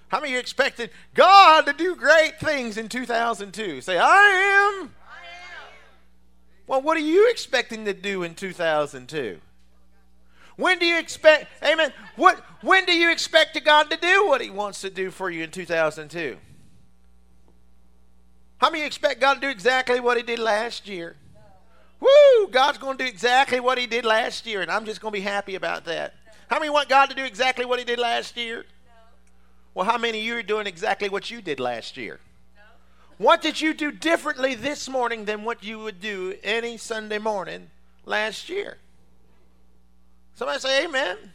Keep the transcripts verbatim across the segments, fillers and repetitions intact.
How many of you expected God to do great things in two thousand two? Say, I am. I am. Well, what are you expecting to do in two thousand two? When do you expect, amen, what, when do you expect God to do what he wants to do for you in two thousand two? How many expect God to do exactly what he did last year? Woo! God's going to do exactly what he did last year, and I'm just going to be happy about that. How many want God to do exactly what he did last year? Well, how many of you are doing exactly what you did last year? What did you do differently this morning than what you would do any Sunday morning last year? Somebody say amen. Amen.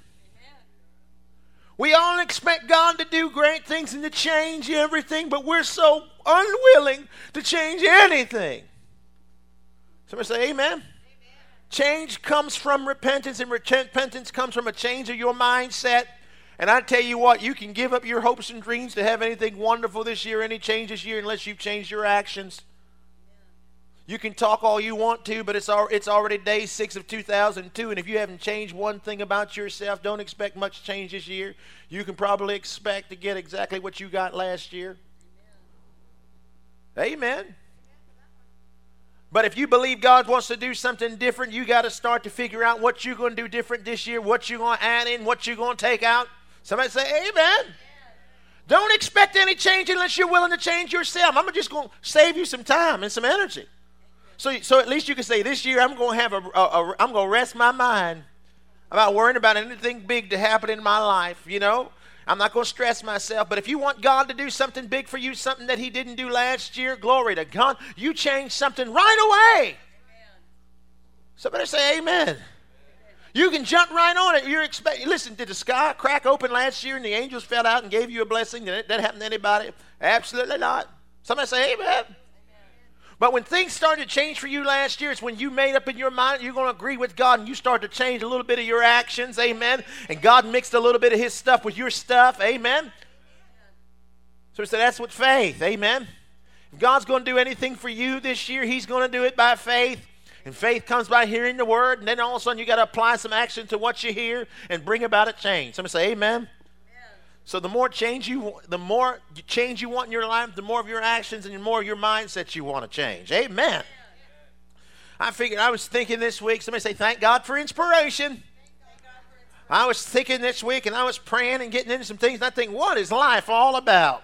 We all expect God to do great things and to change everything, but we're so unwilling to change anything. Somebody say amen. Amen. Change comes from repentance, and repentance comes from a change of your mindset. And I tell you what, you can give up your hopes and dreams to have anything wonderful this year, any change this year, unless you've changed your actions. You can talk all you want to, but it's al- it's already day six of two thousand two, and if you haven't changed one thing about yourself, don't expect much change this year. You can probably expect to get exactly what you got last year. Amen. Amen. But if you believe God wants to do something different, you got to start to figure out what you're going to do different this year, what you're going to add in, what you're going to take out. Somebody say amen. Amen. Don't expect any change unless you're willing to change yourself. I'm just going to save you some time and some energy. So, so at least you can say, this year I'm going to have a, a, a, I'm going to rest my mind about worrying about anything big to happen in my life. You know, I'm not going to stress myself. But if you want God to do something big for you, something that he didn't do last year, glory to God, you change something right away. Amen. Somebody say amen. Amen. You can jump right on it. You're expecting. Listen, did the sky crack open last year and the angels fell out and gave you a blessing? Did that happen to anybody? Absolutely not. Somebody say amen. But when things started to change for you last year, it's when you made up in your mind you're going to agree with God, and you start to change a little bit of your actions, amen, and God mixed a little bit of his stuff with your stuff, amen. So we say that's with faith, amen. If God's going to do anything for you this year, he's going to do it by faith, and faith comes by hearing the word, and then all of a sudden you got to apply some action to what you hear and bring about a change. Somebody say amen. So the more change you, the more change you want in your life, the more of your actions and the more of your mindset you want to change. Amen. I figured, I was thinking this week, somebody say, thank God for inspiration. I was thinking this week and I was praying and getting into some things, and I think, what is life all about?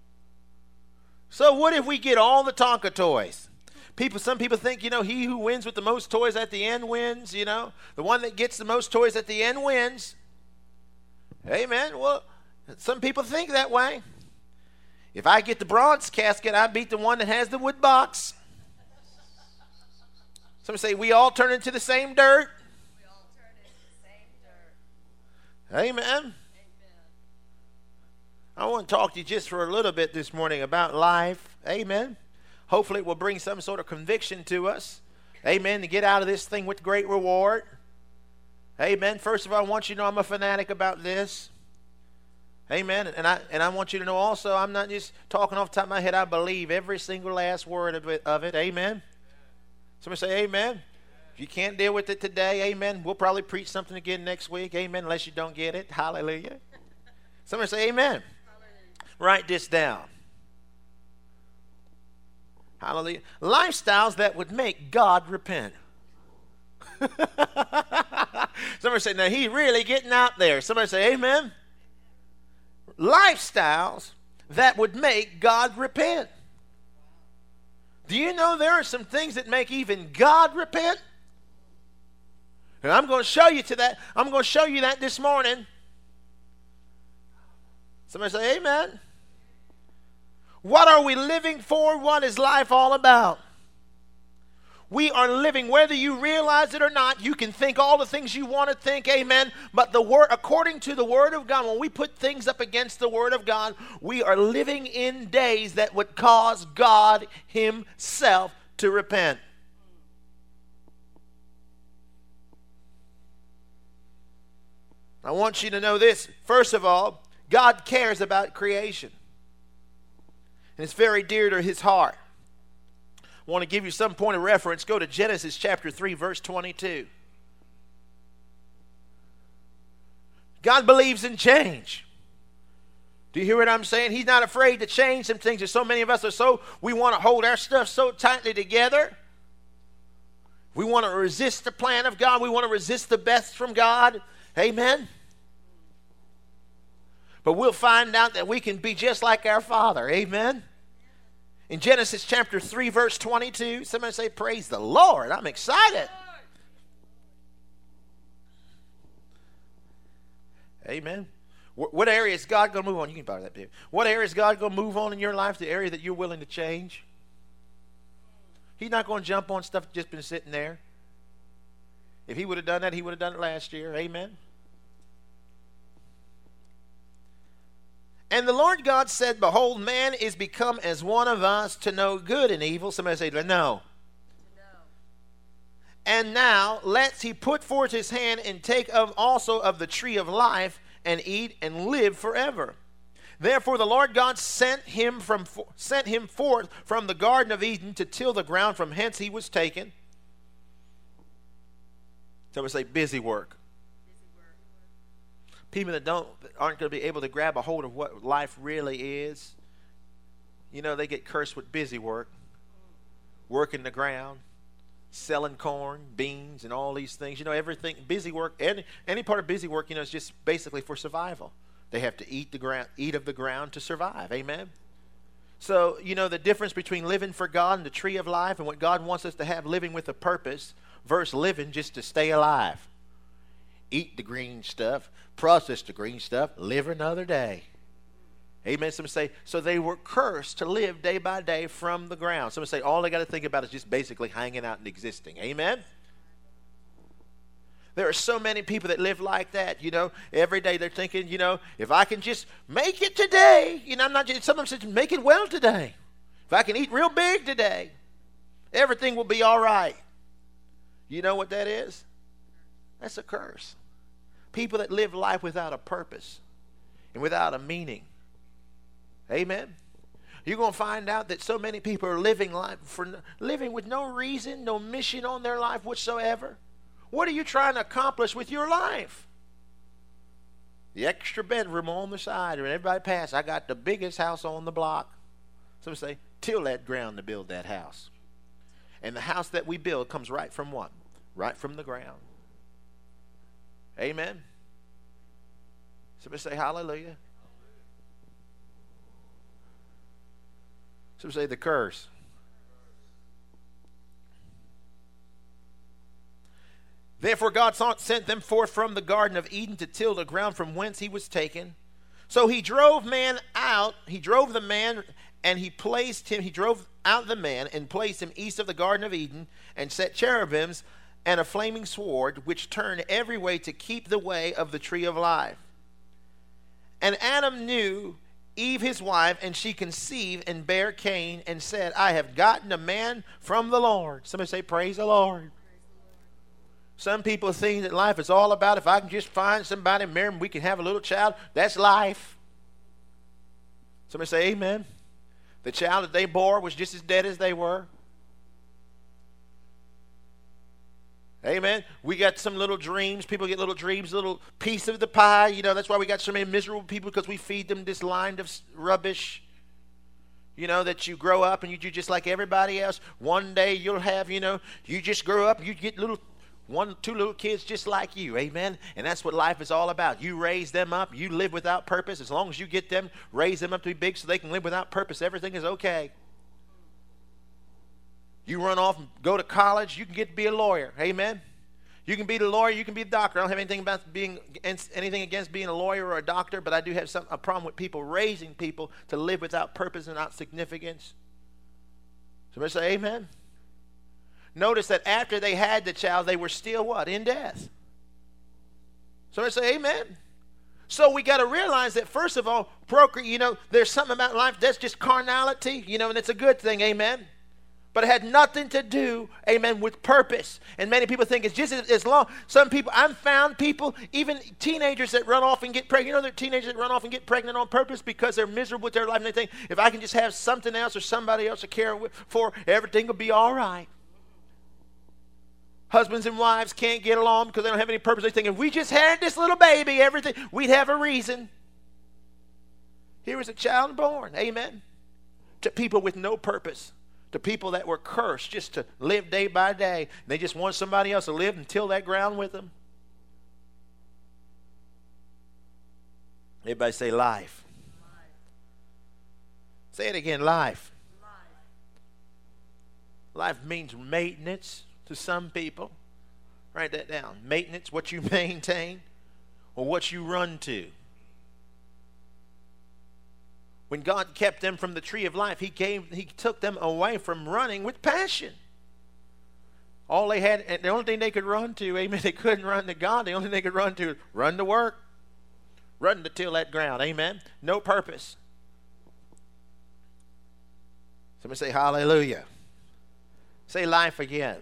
So what if we get all the Tonka toys? People, some people think, you know, he who wins with the most toys at the end wins, you know. The one that gets the most toys at the end wins. Amen. Well, some people think that way. If I get the bronze casket, I beat the one that has the wood box. Some say we all turn into the same dirt. We all turn into the same dirt. Amen. Amen. I want to talk to you just for a little bit this morning about life. Amen. Hopefully it will bring some sort of conviction to us. Amen. To get out of this thing with great reward. Amen. First of all, I want you to know I'm a fanatic about this. Amen. And I and I want you to know also, I'm not just talking off the top of my head. I believe every single last word of it. Of it. Amen. Somebody say amen. If you can't deal with it today, amen, we'll probably preach something again next week. Amen. Unless you don't get it. Hallelujah. Somebody say amen. Hallelujah. Write this down. Hallelujah. Lifestyles that would make God repent. Somebody say, now he's really getting out there. Somebody say amen. Lifestyles that would make God repent. Do you know there are some things that make even God repent? And I'm going to show you to that. I'm going to show you that this morning. Somebody say amen. What are we living for? What is life all about? We are living, whether you realize it or not. You can think all the things you want to think, amen. But the word, according to the Word of God, when we put things up against the Word of God, we are living in days that would cause God himself to repent. I want you to know this. First of all, God cares about creation. And it's very dear to his heart. I want to give you some point of reference. Go to Genesis chapter three, verse twenty-two. God believes in change. Do you hear what I'm saying? He's not afraid to change some things. And so many of us are so, we want to hold our stuff so tightly together. We want to resist the plan of God. We want to resist the best from God. Amen. But we'll find out that we can be just like our Father. Amen. In Genesis chapter three, verse twenty-two, somebody say, praise the Lord. I'm excited. Amen. What area is God going to move on? You can borrow that, baby. What area is God going to move on in your life? The area that you're willing to change? He's not going to jump on stuff that's just been sitting there. If he would have done that, he would have done it last year. Amen. And the Lord God said, behold, man is become as one of us to know good and evil. Somebody say, no. No. And now let's he put forth his hand and take of also of the tree of life and eat and live forever. Therefore the Lord God sent him from sent him forth from the Garden of Eden to till the ground from hence he was taken. Somebody say busy work. Busy work. People that don't aren't going to be able to grab a hold of what life really is. You know, they get cursed with busy work, working the ground, selling corn, beans, and all these things. You know, everything, busy work, any, any part of busy work, you know, is just basically for survival. They have to eat the ground, eat of the ground to survive. Amen? So, you know, the difference between living for God and the tree of life and what God wants us to have, living with a purpose, versus living just to stay alive. Eat the green stuff, process the green stuff, live another day. Amen. Some say, so they were cursed to live day by day from the ground. Some say, all they got to think about is just basically hanging out and existing. Amen. There are so many people that live like that, you know. Every day they're thinking, you know, if I can just make it today, you know, I'm not just, some of them say, make it well today. If I can eat real big today, everything will be all right. You know what that is? That's a curse. People that live life without a purpose and without a meaning. Amen. You're going to find out that so many people are living life for living with no reason, no mission on their life whatsoever. What are you trying to accomplish with your life? The extra bedroom on the side, and everybody pass. I got the biggest house on the block. Some say, till that ground to build that house. And the house that we build comes right from what? Right from the ground. Amen. Somebody say hallelujah. Some say the curse. Therefore God sent them forth from the Garden of Eden to till the ground from whence he was taken. So he drove man out, he drove the man, and he placed him, he drove out the man and placed him east of the Garden of Eden, and set cherubims and a flaming sword, which turned every way to keep the way of the tree of life. And Adam knew Eve his wife, and she conceived and bare Cain, and said, I have gotten a man from the Lord. Somebody say, praise the Lord. Some people think that life is all about, if I can just find somebody, marry him, we can have a little child. That's life. Somebody say amen. The child that they bore was just as dead as they were. Amen. We got some little dreams. People get little dreams, little piece of the pie. You know, that's why we got so many miserable people, because we feed them this line of rubbish. You know, that you grow up and you do just like everybody else. One day you'll have, you know, you just grow up, you get little, one, two little kids just like you. Amen. And that's what life is all about. You raise them up. You live without purpose. As long as you get them, raise them up to be big so they can live without purpose, everything is okay. You run off and go to college, you can get to be a lawyer. Amen. You can be the lawyer, you can be a doctor. I don't have anything about being anything against being a lawyer or a doctor, but I do have some a problem with people raising people to live without purpose and without significance. Somebody say amen. Notice that after they had the child, they were still what? In death. Somebody say amen. So we got to realize that, first of all, procreate, you know, there's something about life that's just carnality, you know, and it's a good thing, amen. But it had nothing to do, amen, with purpose. And many people think it's just as, as long. Some people, I've found people, even teenagers that run off and get pregnant. You know, there are teenagers that run off and get pregnant on purpose because they're miserable with their life. And they think, if I can just have something else or somebody else to care for, everything will be all right. Husbands and wives can't get along because they don't have any purpose. They think, if we just had this little baby, everything, we'd have a reason. Here was a child born, amen, to people with no purpose, to people that were cursed just to live day by day. They just want somebody else to live and till that ground with them. Everybody say life. Life. Say it again, life. Life. Life means maintenance to some people. Write that down. Maintenance, what you maintain or what you run to. When God kept them from the tree of life, he gave, he took them away from running with passion. All they had, and the only thing they could run to, amen, they couldn't run to God. The only thing they could run to is run to work, run to till that ground, amen. No purpose. Somebody say hallelujah. Say life again.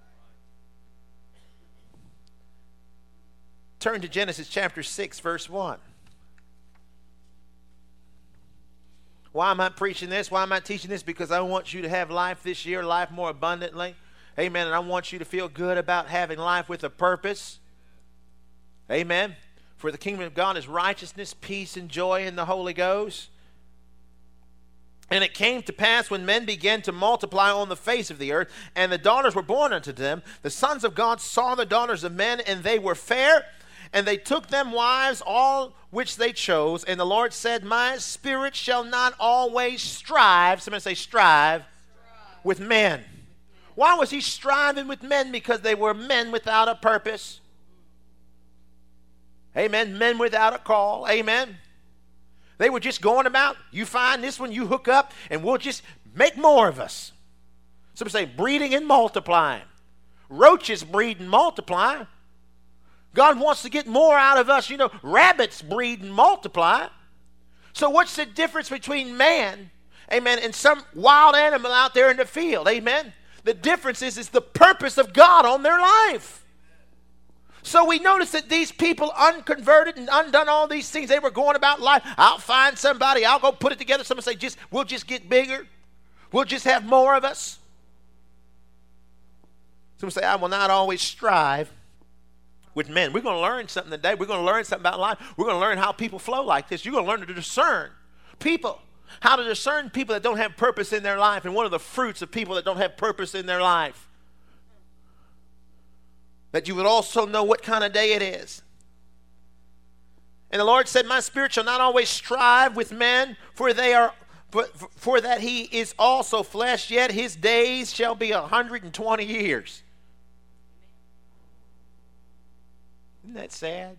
Turn to Genesis chapter six, verse one. Why am I preaching this? Why am I teaching this? Because I want you to have life this year, life more abundantly. Amen. And I want you to feel good about having life with a purpose. Amen. For the kingdom of God is righteousness, peace, and joy in the Holy Ghost. And it came to pass when men began to multiply on the face of the earth, and the daughters were born unto them, the sons of God saw the daughters of men, and they were fair, and they took them wives, all which they chose. And the Lord said, my spirit shall not always strive. Somebody say strive, strive. With men. Why was he striving with men? Because they were men without a purpose. Amen. Men without a call. Amen. They were just going about, you find this one, you hook up, and we'll just make more of us. Somebody say breeding and multiplying. Roaches breed and multiply. God wants to get more out of us. You know, rabbits breed and multiply. So what's the difference between man, amen, and some wild animal out there in the field, amen? The difference is, is the purpose of God on their life. So we notice that these people unconverted and undone all these things. They were going about life. I'll find somebody. I'll go put it together. Someone say, just, we'll just get bigger. We'll just have more of us. Someone say, I will not always strive with men. We're going to learn something today. We're going to learn something about life. We're going to learn how people flow like this. You're going to learn to discern people, how to discern people that don't have purpose in their life. And one of the fruits of people that don't have purpose in their life, that you would also know what kind of day it is. And the Lord said, my spirit shall not always strive with men, for they are for, for that he is also flesh, yet his days shall be a hundred and twenty years. Isn't that sad?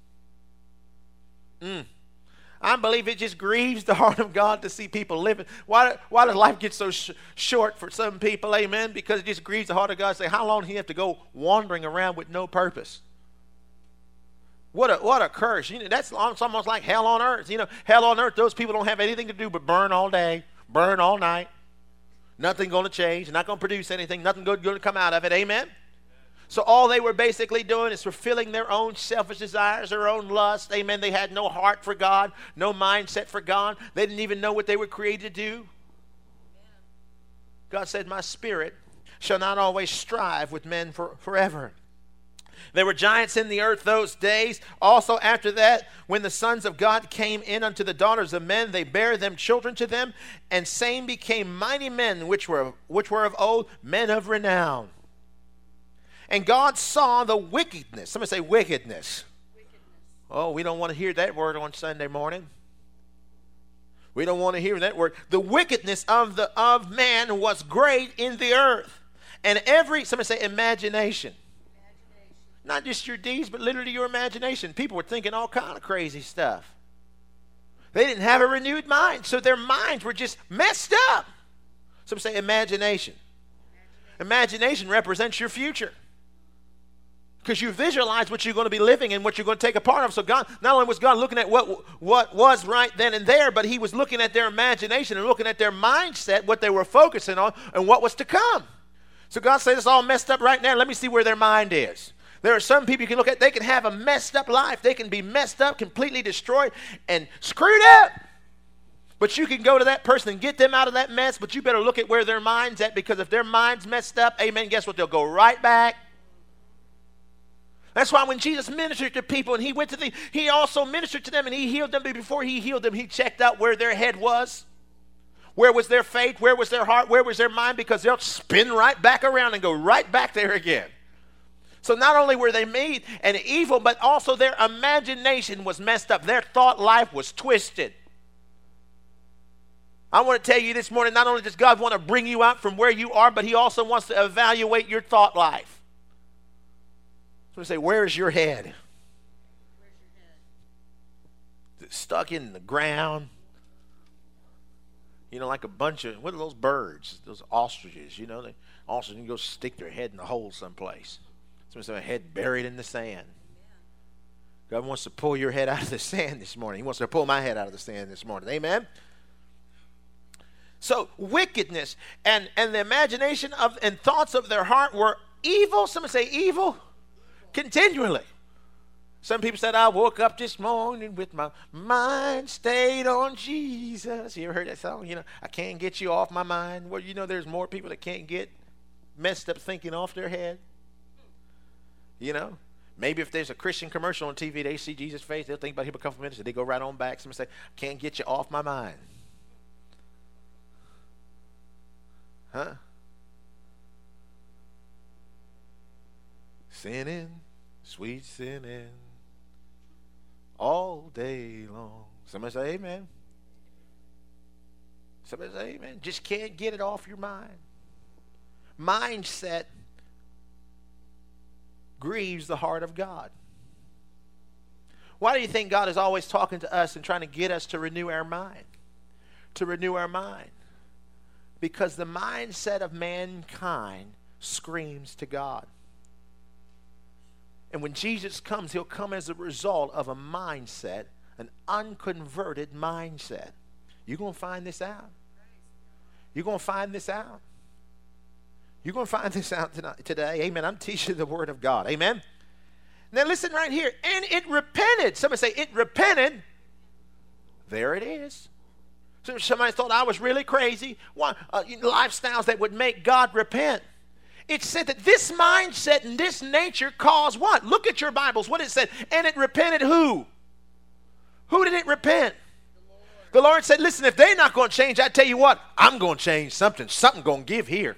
Mm. I believe it just grieves the heart of God to see people living. Why, why does life get so sh- short for some people? Amen. Because it just grieves the heart of God to say, how long do you have to go wandering around with no purpose? What a what a curse. You know, that's almost like hell on earth. You know, hell on earth, those people don't have anything to do but burn all day, burn all night. Nothing going to change. Not going to produce anything. Nothing good going to come out of it. Amen. So all they were basically doing is fulfilling their own selfish desires, their own lust. Amen. They had no heart for God, no mindset for God. They didn't even know what they were created to do. Amen. God said, my spirit shall not always strive with men for, forever. There were giants in the earth those days. Also after that, when the sons of God came in unto the daughters of men, they bare them children to them, and same became mighty men, which were, which were of old, men of renown. And God saw the wickedness. Somebody say wickedness. Wickedness. Oh, we don't want to hear that word on Sunday morning. We don't want to hear that word. The wickedness of the of man was great in the earth. And every, somebody say imagination. Imagination. Not just your deeds, but literally your imagination. People were thinking all kind of crazy stuff. They didn't have a renewed mind, so their minds were just messed up. Somebody say imagination. Imagination, imagination represents your future. Because you visualize what you're going to be living and what you're going to take a part of. So God, not only was God looking at what, what was right then and there, but he was looking at their imagination and looking at their mindset, what they were focusing on, and what was to come. So God said, it's all messed up right now. Let me see where their mind is. There are some people you can look at, they can have a messed up life. They can be messed up, completely destroyed, and screwed up. But you can go to that person and get them out of that mess, but you better look at where their mind's at, because if their mind's messed up, amen, guess what? They'll go right back. That's why when Jesus ministered to people and he went to the, he also ministered to them and he healed them. But before he healed them, he checked out where their head was. Where was their faith? Where was their heart? Where was their mind? Because they'll spin right back around and go right back there again. So not only were they made and evil, but also their imagination was messed up. Their thought life was twisted. I want to tell you this morning, not only does God want to bring you out from where you are, but he also wants to evaluate your thought life. So we say, where's your head? Where's your head? Is it stuck in the ground? You know, like a bunch of, what are those birds? Those ostriches, you know, they ostriches can go stick their head in a hole someplace. Somebody's got a head buried in the sand. God wants to pull your head out of the sand this morning. He wants to pull my head out of the sand this morning. Amen? So wickedness and, and the imagination of and thoughts of their heart were evil. Somebody say evil. Continually. Some people said, I woke up this morning with my mind stayed on Jesus. You ever heard that song? You know, I can't get you off my mind. Well, you know, there's more people that can't get messed up thinking off their head. You know, maybe if there's a Christian commercial on T V, they see Jesus' face, they'll think about him a couple minutes, and they go right on back. Somebody say, can't get you off my mind. Huh? Sinning, sweet sinning, all day long. Somebody say amen. Somebody say amen. Just can't get it off your mind. Mindset grieves the heart of God. Why do you think God is always talking to us and trying to get us to renew our mind? To renew our mind. Because the mindset of mankind screams to God. And when Jesus comes, he'll come as a result of a mindset, an unconverted mindset. You're going to find this out. You're going to find this out. You're going to find this out tonight, today. Amen. I'm teaching the word of God. Amen. Now listen right here. And it repented. Somebody say, it repented. There it is. So somebody thought I was really crazy. One, uh, lifestyles that would make God repent. It said that this mindset and this nature caused what? Look at your Bibles. What it said. And it repented who? Who did it repent? The Lord, the Lord said, listen, if they're not going to change, I tell you what, I'm going to change something. Something going to give here.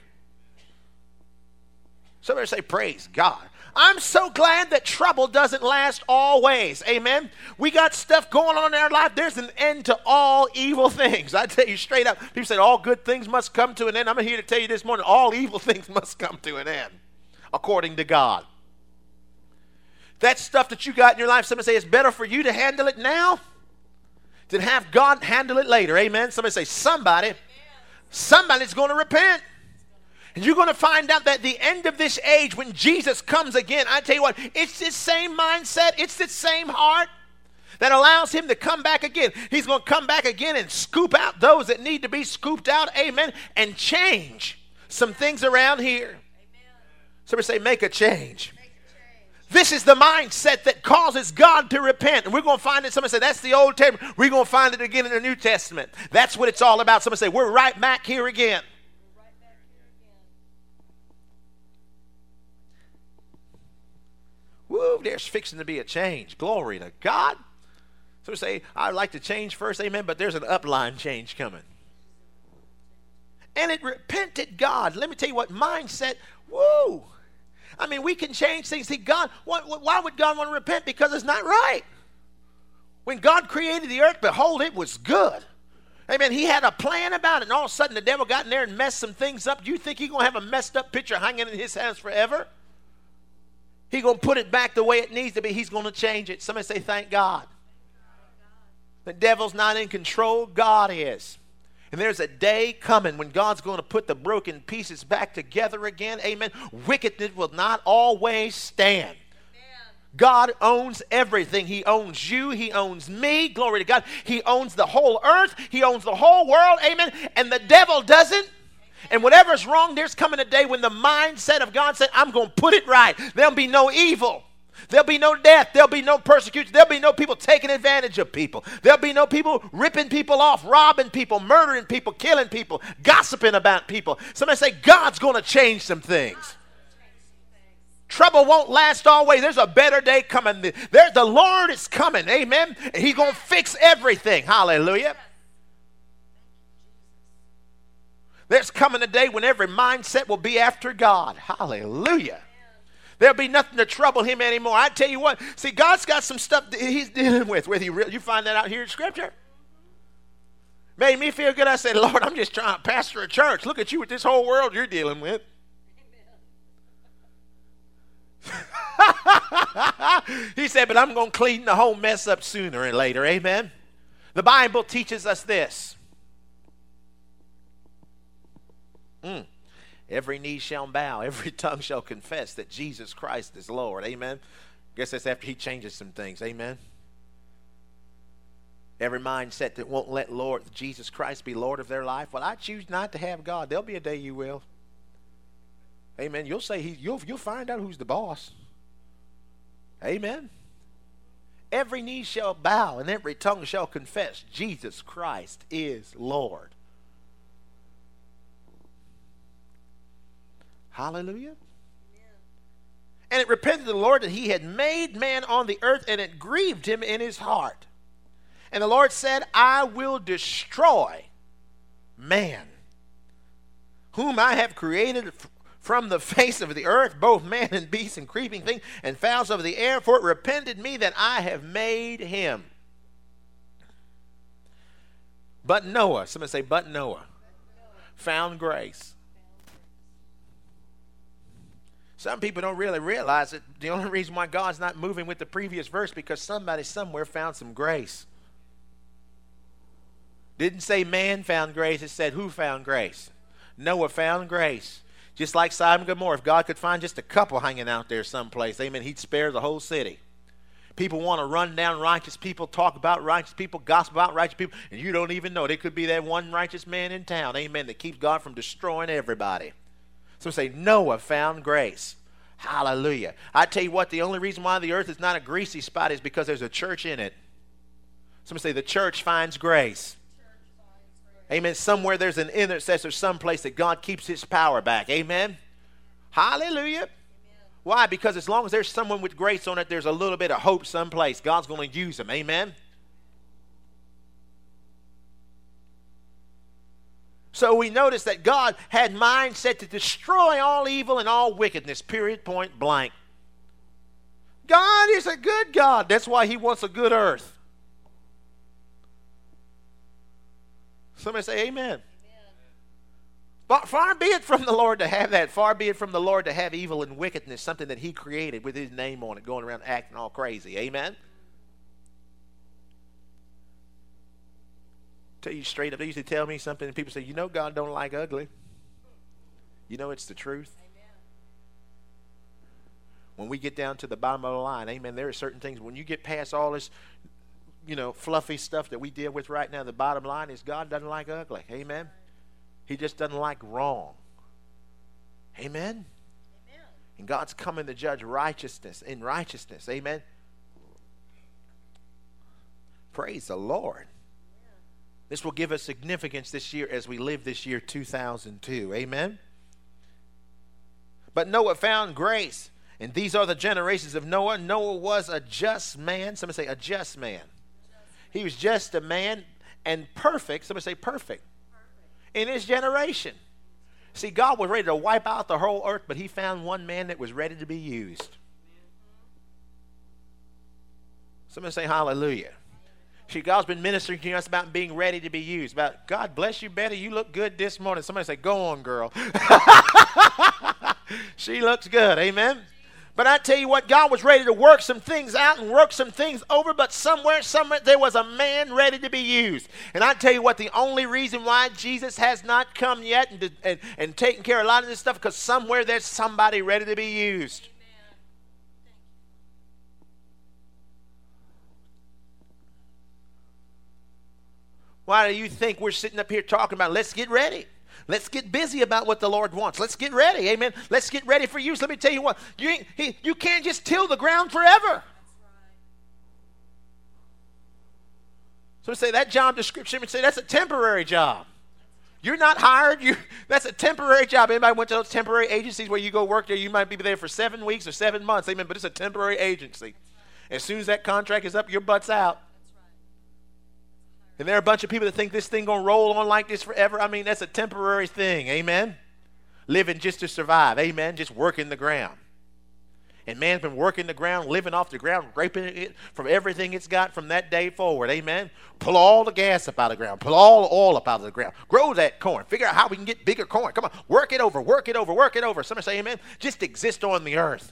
Somebody say, praise God. I'm so glad that trouble doesn't last always. Amen. We got stuff going on in our life. There's an end to all evil things. I tell you straight up. People say all good things must come to an end. I'm here to tell you this morning, all evil things must come to an end, according to God. That stuff that you got in your life, somebody say it's better for you to handle it now than have God handle it later. Amen. Somebody say somebody, somebody's going to repent. And you're going to find out that at the end of this age, when Jesus comes again, I tell you what, it's this same mindset, it's this same heart that allows him to come back again. He's going to come back again and scoop out those that need to be scooped out, amen, and change some things around here. Amen. Somebody say, make a change. Make a change. This is the mindset that causes God to repent. And we're going to find it. Somebody say, that's the Old Testament. We're going to find it again in the New Testament. That's what it's all about. Somebody say, we're right back here again. Woo, there's fixing to be a change. Glory to God. So we say, I'd like to change first, amen, but there's an upline change coming. And it repented God. Let me tell you what, mindset, woo. I mean, we can change things. See, God, why, why would God want to repent? Because it's not right. When God created the earth, behold, it was good. Amen. He had a plan about it, and all of a sudden the devil got in there and messed some things up. Do you think he's going to have a messed up picture hanging in his house forever? He's going to put it back the way it needs to be. He's going to change it. Somebody say, thank God. The devil's not in control. God is. And there's a day coming when God's going to put the broken pieces back together again. Amen. Wickedness will not always stand. Amen. God owns everything. He owns you. He owns me. Glory to God. He owns the whole earth. He owns the whole world. Amen. And the devil doesn't. And whatever's wrong, there's coming a day when the mindset of God said, I'm going to put it right. There'll be no evil. There'll be no death. There'll be no persecution. There'll be no people taking advantage of people. There'll be no people ripping people off, robbing people, murdering people, killing people, gossiping about people. Somebody say, God's going to change some things. Trouble won't last always. There's a better day coming. There, the Lord is coming. Amen. And He's going to fix everything. Hallelujah. There's coming a day when every mindset will be after God. Hallelujah. There'll be nothing to trouble Him anymore. I tell you what, see, God's got some stuff that He's dealing with. Whether you, you find that out here in Scripture. Made me feel good. I said, Lord, I'm just trying to pastor a church. Look at you with this whole world you're dealing with. He said, but I'm going to clean the whole mess up sooner or later. Amen. The Bible teaches us this. Mm. Every knee shall bow, every tongue shall confess that Jesus Christ is Lord. Amen. Guess that's after He changes some things. Amen. Every mindset that won't let Lord Jesus Christ be Lord of their life. Well, I choose not to have God. There'll be a day you will. Amen. You'll say he, you'll you'll find out who's the boss. Amen. Every knee shall bow and every tongue shall confess Jesus Christ is Lord. Hallelujah. Amen. And it repented the Lord that He had made man on the earth, and it grieved Him in His heart. And the Lord said, I will destroy man, whom I have created from the face of the earth, both man and beast and creeping thing and fowls of the air, for it repented me that I have made him. But Noah, somebody say, but Noah, found grace. Some people don't really realize that the only reason why God's not moving with the previous verse because somebody somewhere found some grace. Didn't say man found grace. It said who found grace? Noah found grace. Just like Sodom and Gomorrah. If God could find just a couple hanging out there someplace, amen, He'd spare the whole city. People want to run down righteous people, talk about righteous people, gossip about righteous people, and you don't even know. There could be that one righteous man in town, amen, that keeps God from destroying everybody. So say, Noah found grace. Hallelujah. I tell you what, the only reason why the earth is not a greasy spot is because there's a church in it. Somebody say, the church finds grace. Amen. Somewhere there's an intercessor someplace that God keeps His power back. Amen. Hallelujah. Amen. Why? Because as long as there's someone with grace on it, there's a little bit of hope someplace. God's going to use them. Amen. So we notice that God had mindset to destroy all evil and all wickedness, period, point blank. God is a good God. That's why He wants a good earth. Somebody say amen. Amen. But far be it from the Lord to have that. Far be it from the Lord to have evil and wickedness, something that He created with His name on it, going around acting all crazy. Amen. Tell you straight up, they used to tell me something and people say, you know God don't like ugly. You know it's the truth. Amen. When we get down to the bottom of the line, amen, there are certain things, when you get past all this, you know, fluffy stuff that we deal with right now, the bottom line is God doesn't like ugly. Amen. He just doesn't like wrong. Amen. Amen. And God's coming to judge righteousness in righteousness. Amen. Praise the Lord. This will give us significance this year as we live this year two thousand two. Amen. But Noah found grace. And these are the generations of Noah. Noah was a just man. Somebody say a just man. He was just a man and perfect. Somebody say perfect. Perfect. In his generation. See, God was ready to wipe out the whole earth, but He found one man that was ready to be used. Somebody say hallelujah. See, God's been ministering to us about being ready to be used. About, God bless you, Betty. You look good this morning. Somebody say, go on, girl. She looks good. Amen. But I tell you what, God was ready to work some things out and work some things over, but somewhere, somewhere, there was a man ready to be used. And I tell you what, the only reason why Jesus has not come yet and, and, and taken care of a lot of this stuff, because somewhere there's somebody ready to be used. Why do you think we're sitting up here talking about let's get ready? Let's get busy about what the Lord wants. Let's get ready. Amen. Let's get ready for use. Let me tell you what. You, ain't, he, you can't just till the ground forever. That's right. So say that job description, say that's a temporary job. You're not hired. You that's a temporary job. Anybody went to those temporary agencies where you go work there? You might be there for seven weeks or seven months. Amen. But it's a temporary agency. As soon as that contract is up, your butt's out. And there are a bunch of people that think this thing going to roll on like this forever. I mean, that's a temporary thing. Amen. Living just to survive. Amen. Just working the ground. And man's been working the ground, living off the ground, raping it from everything it's got from that day forward. Amen. Pull all the gas up out of the ground. Pull all the oil up out of the ground. Grow that corn. Figure out how we can get bigger corn. Come on. Work it over. Work it over. Work it over. Somebody say amen. Just exist on the earth.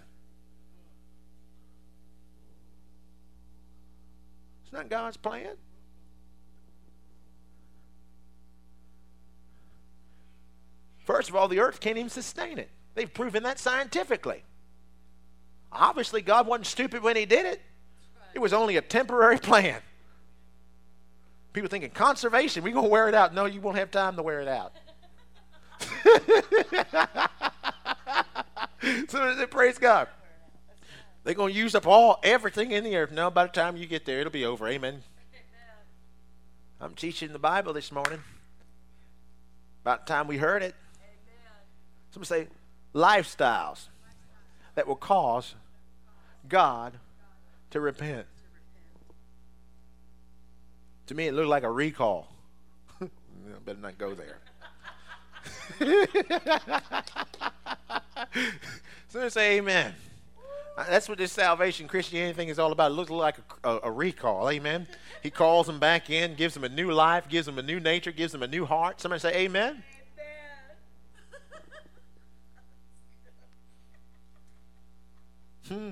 It's not God's plan. First of all, the earth can't even sustain it. They've proven that scientifically. Obviously, God wasn't stupid when he did it. It was only a temporary plan. People thinking, conservation, we're going to wear it out. No, you won't have time to wear it out. So, praise God. They're going to use up all everything in the earth. No, by the time you get there, it'll be over. Amen. I'm teaching the Bible this morning. About the time we heard it. Somebody say, lifestyles that will cause God to repent. To me, it looked like a recall. I better not go there. Somebody say amen. That's what this salvation Christianity thing is all about. It looks like a, a, a recall. Amen. He calls them back in, gives them a new life, gives them a new nature, gives them a new heart. Somebody say amen. Hmm.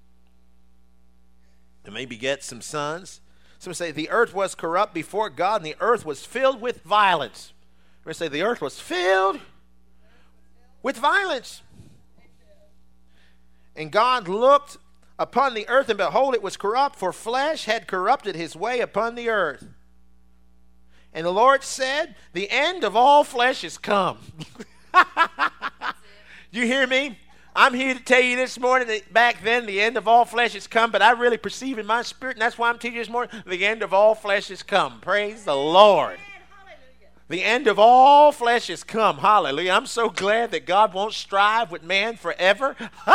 And maybe get some sons. Some say the earth was corrupt before God, and the earth was filled with violence. We're going to say the earth was filled with violence. And God looked upon the earth, and behold, it was corrupt, for flesh had corrupted his way upon the earth. And the Lord said, the end of all flesh is come. You hear me? I'm here to tell you this morning that back then the end of all flesh has come, but I really perceive in my spirit, and that's why I'm teaching this morning, the end of all flesh has come. Praise the Lord. The end of all flesh has come. Hallelujah. I'm so glad that God won't strive with man forever.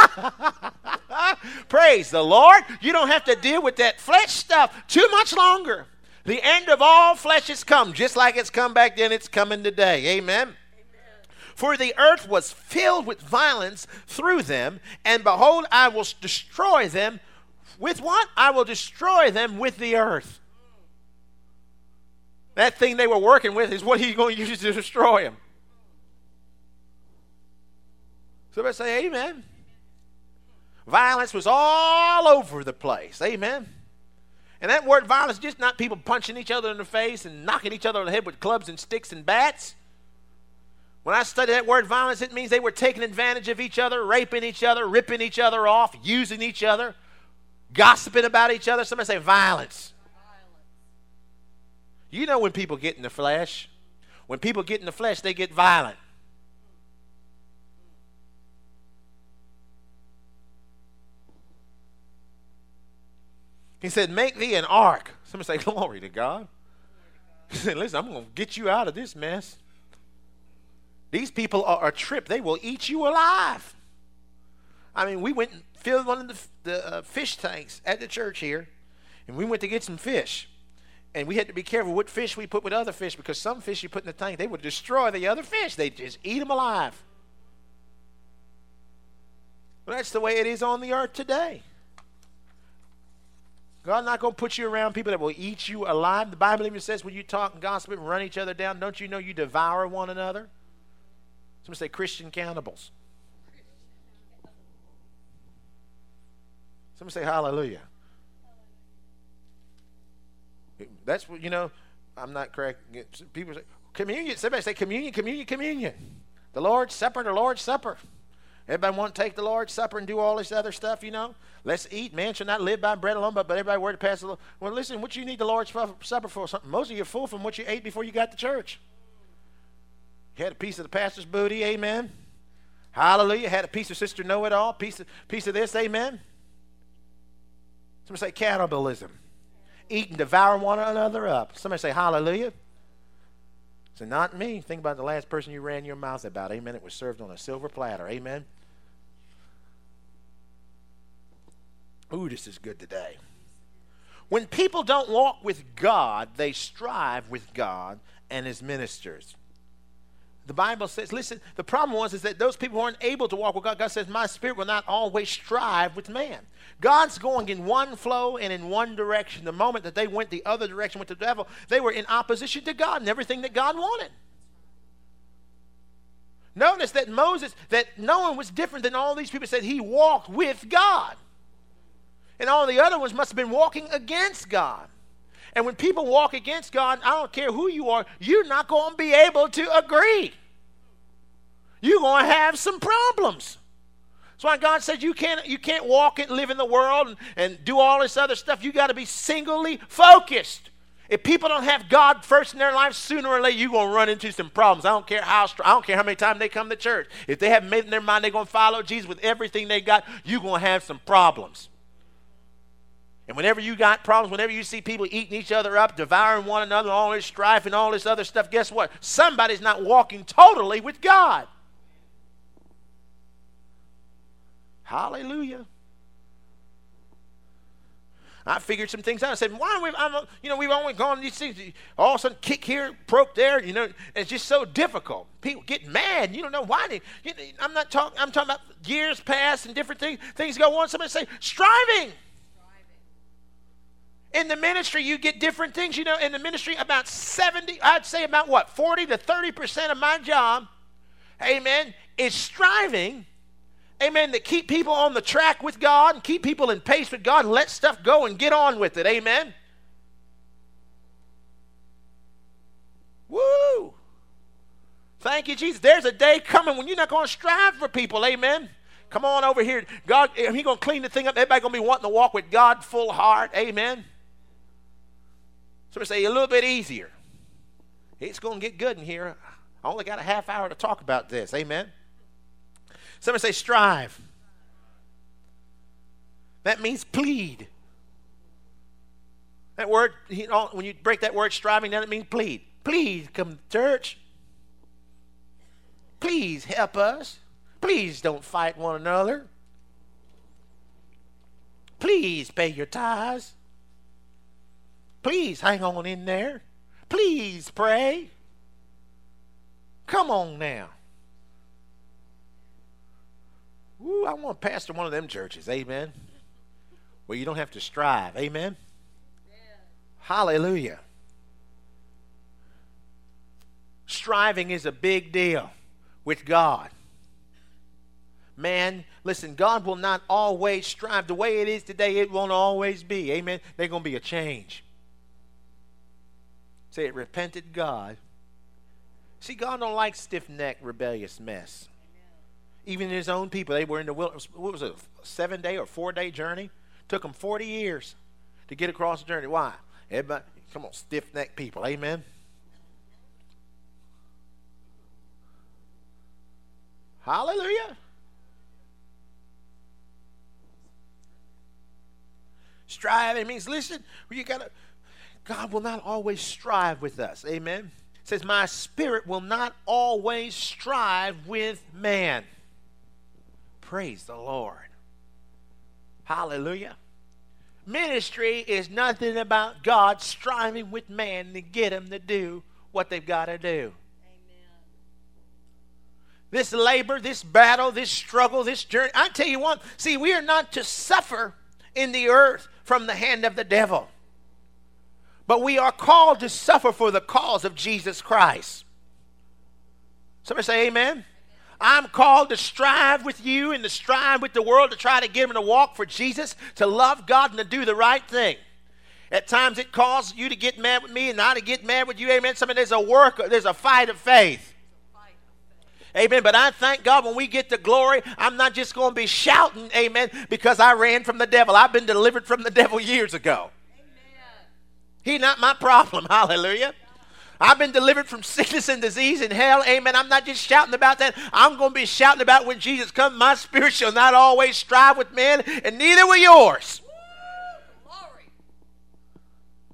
Praise the Lord. You don't have to deal with that flesh stuff too much longer. The end of all flesh has come. Just like it's come back then, it's coming today. Amen. For the earth was filled with violence through them, and behold, I will destroy them. With what? I will destroy them with the earth. That thing they were working with is what he's going to use to destroy them. Somebody say amen. Violence was all over the place. Amen. And that word violence is just not people punching each other in the face and knocking each other on the head with clubs and sticks and bats. When I study that word violence, it means they were taking advantage of each other, raping each other, ripping each other off, using each other, gossiping about each other. Somebody say violence. Violence. You know when people get in the flesh. When people get in the flesh, they get violent. He said, make thee an ark. Somebody say, glory to God. He said, listen, I'm going to get you out of this mess. These people are a trip. They will eat you alive. I mean, we went and filled one of the, the uh, fish tanks at the church here, and we went to get some fish. And we had to be careful what fish we put with other fish, because some fish you put in the tank, they would destroy the other fish. They just eat them alive. Well, that's the way it is on the earth today. God's not going to put you around people that will eat you alive. The Bible even says when you talk and gossip and run each other down, don't you know you devour one another? Somebody say Christian cannibals. Somebody say hallelujah. That's what, you know, I'm not correct. People say communion. Somebody say communion, communion, communion. The Lord's Supper, the Lord's Supper. Everybody want to take the Lord's Supper and do all this other stuff, you know. Let's eat. Man shall not live by bread alone, but, but everybody word to pass the Lord. Well, listen, what you need the Lord's Supper for? Something. Most of you are full from what you ate before you got to church. You had a piece of the pastor's booty, amen. Hallelujah. Had a piece of Sister Know-It-All, piece of, piece of this, amen. Somebody say cannibalism. Eat and devour one another up. Somebody say hallelujah. So not me. Think about the last person you ran your mouth about. Amen. It was served on a silver platter. Amen. Ooh, this is good today. When people don't walk with God, they strive with God and his ministers. The Bible says, listen, the problem was is that those people weren't able to walk with God. God says, my spirit will not always strive with man. God's going in one flow and in one direction. The moment that they went the other direction with the devil, they were in opposition to God and everything that God wanted. Notice that Moses, that Noah was different than all these people. Said he walked with God. And all the other ones must have been walking against God. And when people walk against God, I don't care who you are, you're not going to be able to agree. You're going to have some problems. That's why God said you can't, you can't walk and live in the world and, and do all this other stuff. You got to be singly focused. If people don't have God first in their life, sooner or later you're going to run into some problems. I don't care how I don't care how many times they come to church. If they haven't made in their mind they're going to follow Jesus with everything they got, you're going to have some problems. And whenever you got problems, whenever you see people eating each other up, devouring one another, all this strife and all this other stuff, guess what? Somebody's not walking totally with God. Hallelujah. I figured some things out. I said, why we, I'm, you know, we've only gone these things, all of a sudden kick here, broke there, you know, it's just so difficult. People get mad. You don't know why. They, you know, I'm not talking, I'm talking about years past and different things. Things go on. Somebody say, striving. In the ministry, you get different things. You know, in the ministry, about seventy, I'd say about what, forty to thirty percent of my job, amen, is striving, amen, to keep people on the track with God and keep people in pace with God and let stuff go and get on with it, amen. Woo! Thank you, Jesus. There's a day coming when you're not going to strive for people, amen. Come on over here. God, He's going to clean the thing up. Everybody going to be wanting to walk with God full heart, amen. Somebody say, a little bit easier. It's going to get good in here. I only got a half hour to talk about this. Amen. Somebody say, strive. That means plead. That word, you know, when you break that word striving down, it means plead. Please come to church. Please help us. Please don't fight one another. Please pay your tithes. Please hang on in there. Please pray. Come on now. Ooh, I want to pastor one of them churches. Amen. Where you don't have to strive. Amen. Yeah. Hallelujah. Striving is a big deal with God. Man, listen, God will not always strive. The way it is today, it won't always be. Amen. There's going to be a change. Say it, repented God. See, God don't like stiff-necked, rebellious mess. Amen. Even his own people, they were in the wilderness. What was it, a seven-day or four-day journey? Took them forty years to get across the journey. Why? Everybody, come on, stiff-necked people. Amen. Hallelujah. Strive, it means, listen, you got to, God will not always strive with us. Amen. It says, my spirit will not always strive with man. Praise the Lord. Hallelujah. Ministry is nothing about God striving with man to get them to do what they've got to do. Amen. This labor, this battle, this struggle, this journey, I tell you what, see, we are not to suffer in the earth from the hand of the devil. But we are called to suffer for the cause of Jesus Christ. Somebody say amen. I'm called to strive with you and to strive with the world to try to get them to walk for Jesus, to love God and to do the right thing. At times it causes you to get mad with me and I to get mad with you. Amen. Somebody, there's a work, there's a fight of faith. Amen. But I thank God when we get to glory, I'm not just going to be shouting, amen, because I ran from the devil. I've been delivered from the devil years ago. He's not my problem. Hallelujah. I've been delivered from sickness and disease and hell. Amen. I'm not just shouting about that. I'm going to be shouting about when Jesus comes. My spirit shall not always strive with men, and neither will yours.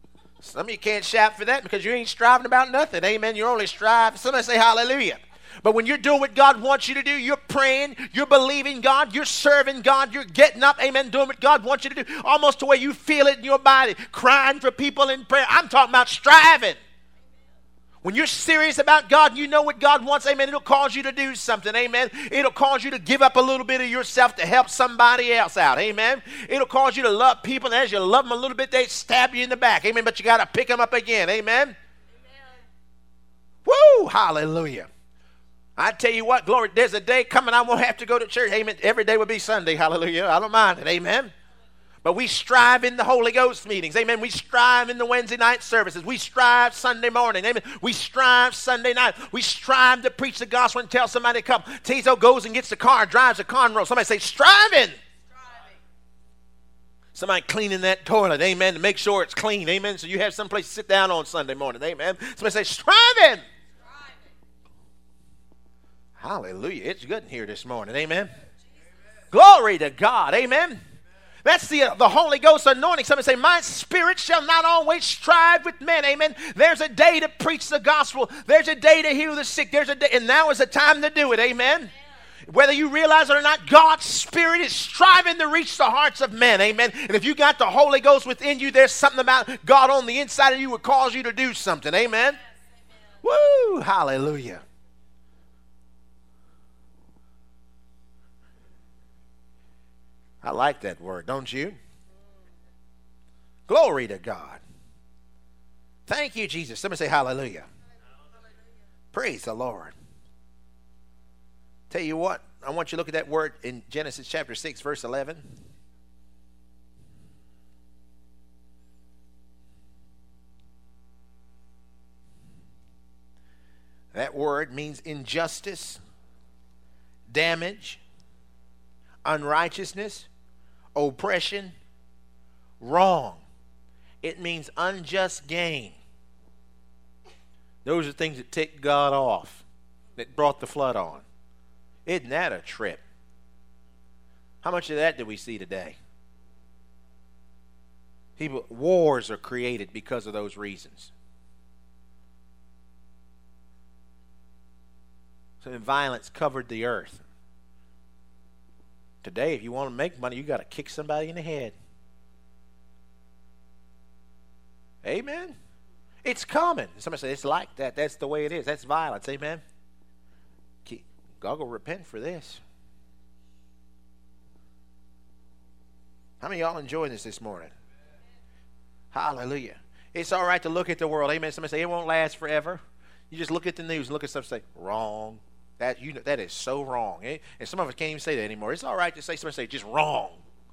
Some of you can't shout for that because you ain't striving about nothing. Amen. You're only striving. Somebody say hallelujah. But when you're doing what God wants you to do, you're praying, you're believing God, you're serving God, you're getting up, amen, doing what God wants you to do, almost to where you feel it in your body, crying for people in prayer. I'm talking about striving. When you're serious about God, you know what God wants, amen, it'll cause you to do something, amen. It'll cause you to give up a little bit of yourself to help somebody else out, amen. It'll cause you to love people, and as you love them a little bit, they stab you in the back, amen, but you got to pick them up again, amen. Amen. Woo, hallelujah. I tell you what, glory, there's a day coming I won't have to go to church, amen. Every day will be Sunday, hallelujah. I don't mind it, amen. But we strive in the Holy Ghost meetings. Amen. We strive in the Wednesday night services. We strive Sunday morning. Amen. We strive Sunday night. We strive to preach the gospel and tell somebody to come. Tizo goes and gets the car, drives a Conroe. Somebody say, striving. Striving. Somebody cleaning that toilet. Amen. To make sure it's clean. Amen. So you have someplace to sit down on Sunday morning. Amen. Somebody say, striving. Striving. Hallelujah. It's good in here this morning. Amen. Amen. Glory to God. Amen. That's the, uh, the Holy Ghost anointing. Somebody say, my spirit shall not always strive with men. Amen. There's a day to preach the gospel. There's a day to heal the sick. There's a day, and now is the time to do it. Amen. Amen. Whether you realize it or not, God's spirit is striving to reach the hearts of men. Amen. And if you got the Holy Ghost within you, there's something about God on the inside of you would cause you to do something. Amen. Yes, amen. Woo. Hallelujah. I like that word, don't you? Glory to God. Thank you, Jesus. Somebody say hallelujah. Hallelujah. Praise the Lord. Tell you what, I want you to look at that word in Genesis chapter six, verse eleven. That word means injustice, damage, unrighteousness, oppression, wrong. It means unjust gain. Those are things that ticked God off, that brought the flood on. Isn't that a trip? How much of that do we see today? People, wars are created because of those reasons. So violence covered the earth. Today, if you want to make money, you got to kick somebody in the head. Amen. It's common. Somebody say it's like that. That's the way it is. That's violence. Amen. God will repent for this. How many of y'all enjoying this this morning? Hallelujah. It's all right to look at the world. Amen. Somebody say it won't last forever. You just look at the news and look at stuff and say, wrong. That you know, that is so wrong. Eh? And some of us can't even say that anymore. It's all right to say, somebody say, just wrong.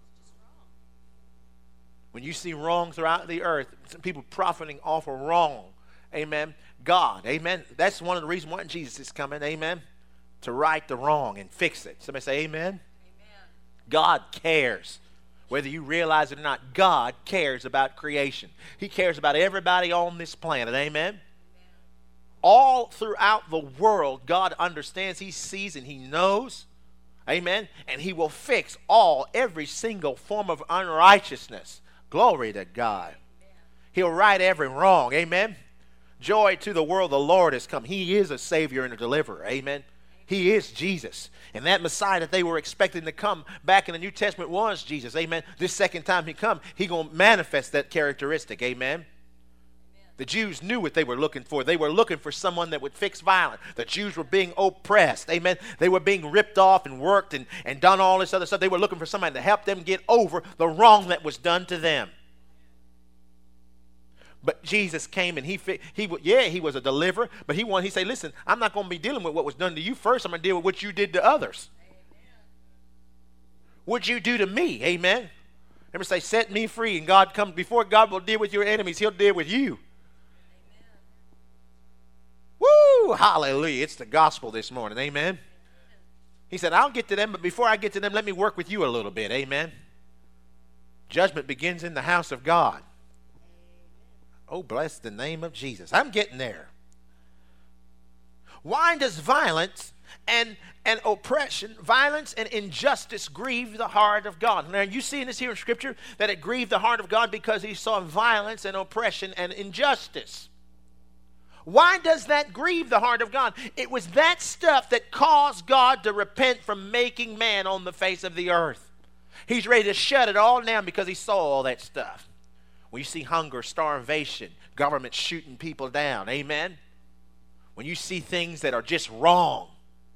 When you see wrong throughout the earth, some people profiting off of wrong. Amen. God. Amen. That's one of the reasons why Jesus is coming. Amen. To right the wrong and fix it. Somebody say amen. Amen. God cares. Whether you realize it or not, God cares about creation. He cares about everybody on this planet. Amen. All throughout the world, God understands, He sees, and He knows. Amen. And He will fix all, every single form of unrighteousness. Glory to God. Amen. He'll right every wrong. Amen. Joy to the world, the Lord has come. He is a Savior and a deliverer. Amen. He is Jesus. And that Messiah that they were expecting to come back in the New Testament was Jesus. Amen. This second time He come, He going to manifest that characteristic. Amen. The Jews knew what they were looking for. They were looking for someone that would fix violence. The Jews were being oppressed. Amen. They were being ripped off and worked and, and done all this other stuff. They were looking for somebody to help them get over the wrong that was done to them. But Jesus came and he, he yeah, he was a deliverer. But he wanted, he said, listen, I'm not going to be dealing with what was done to you first. I'm going to deal with what you did to others. What'd you do to me? Amen. Remember, say, set me free. And God comes, before God will deal with your enemies, He'll deal with you. Woo! Hallelujah. It's the gospel this morning. Amen. He said, I'll get to them, but before I get to them, let me work with you a little bit. Amen. Judgment begins in the house of God. Oh, bless the name of Jesus. I'm getting there. Why does violence and, and oppression, violence and injustice grieved the heart of God. Now, you see in this here in Scripture that it grieved the heart of God because he saw violence and oppression and injustice. Why does that grieve the heart of God? It was that stuff that caused God to repent from making man on the face of the earth. He's ready to shut it all down because he saw all that stuff. When you see hunger, starvation, government shooting people down, amen? When you see things that are just wrong,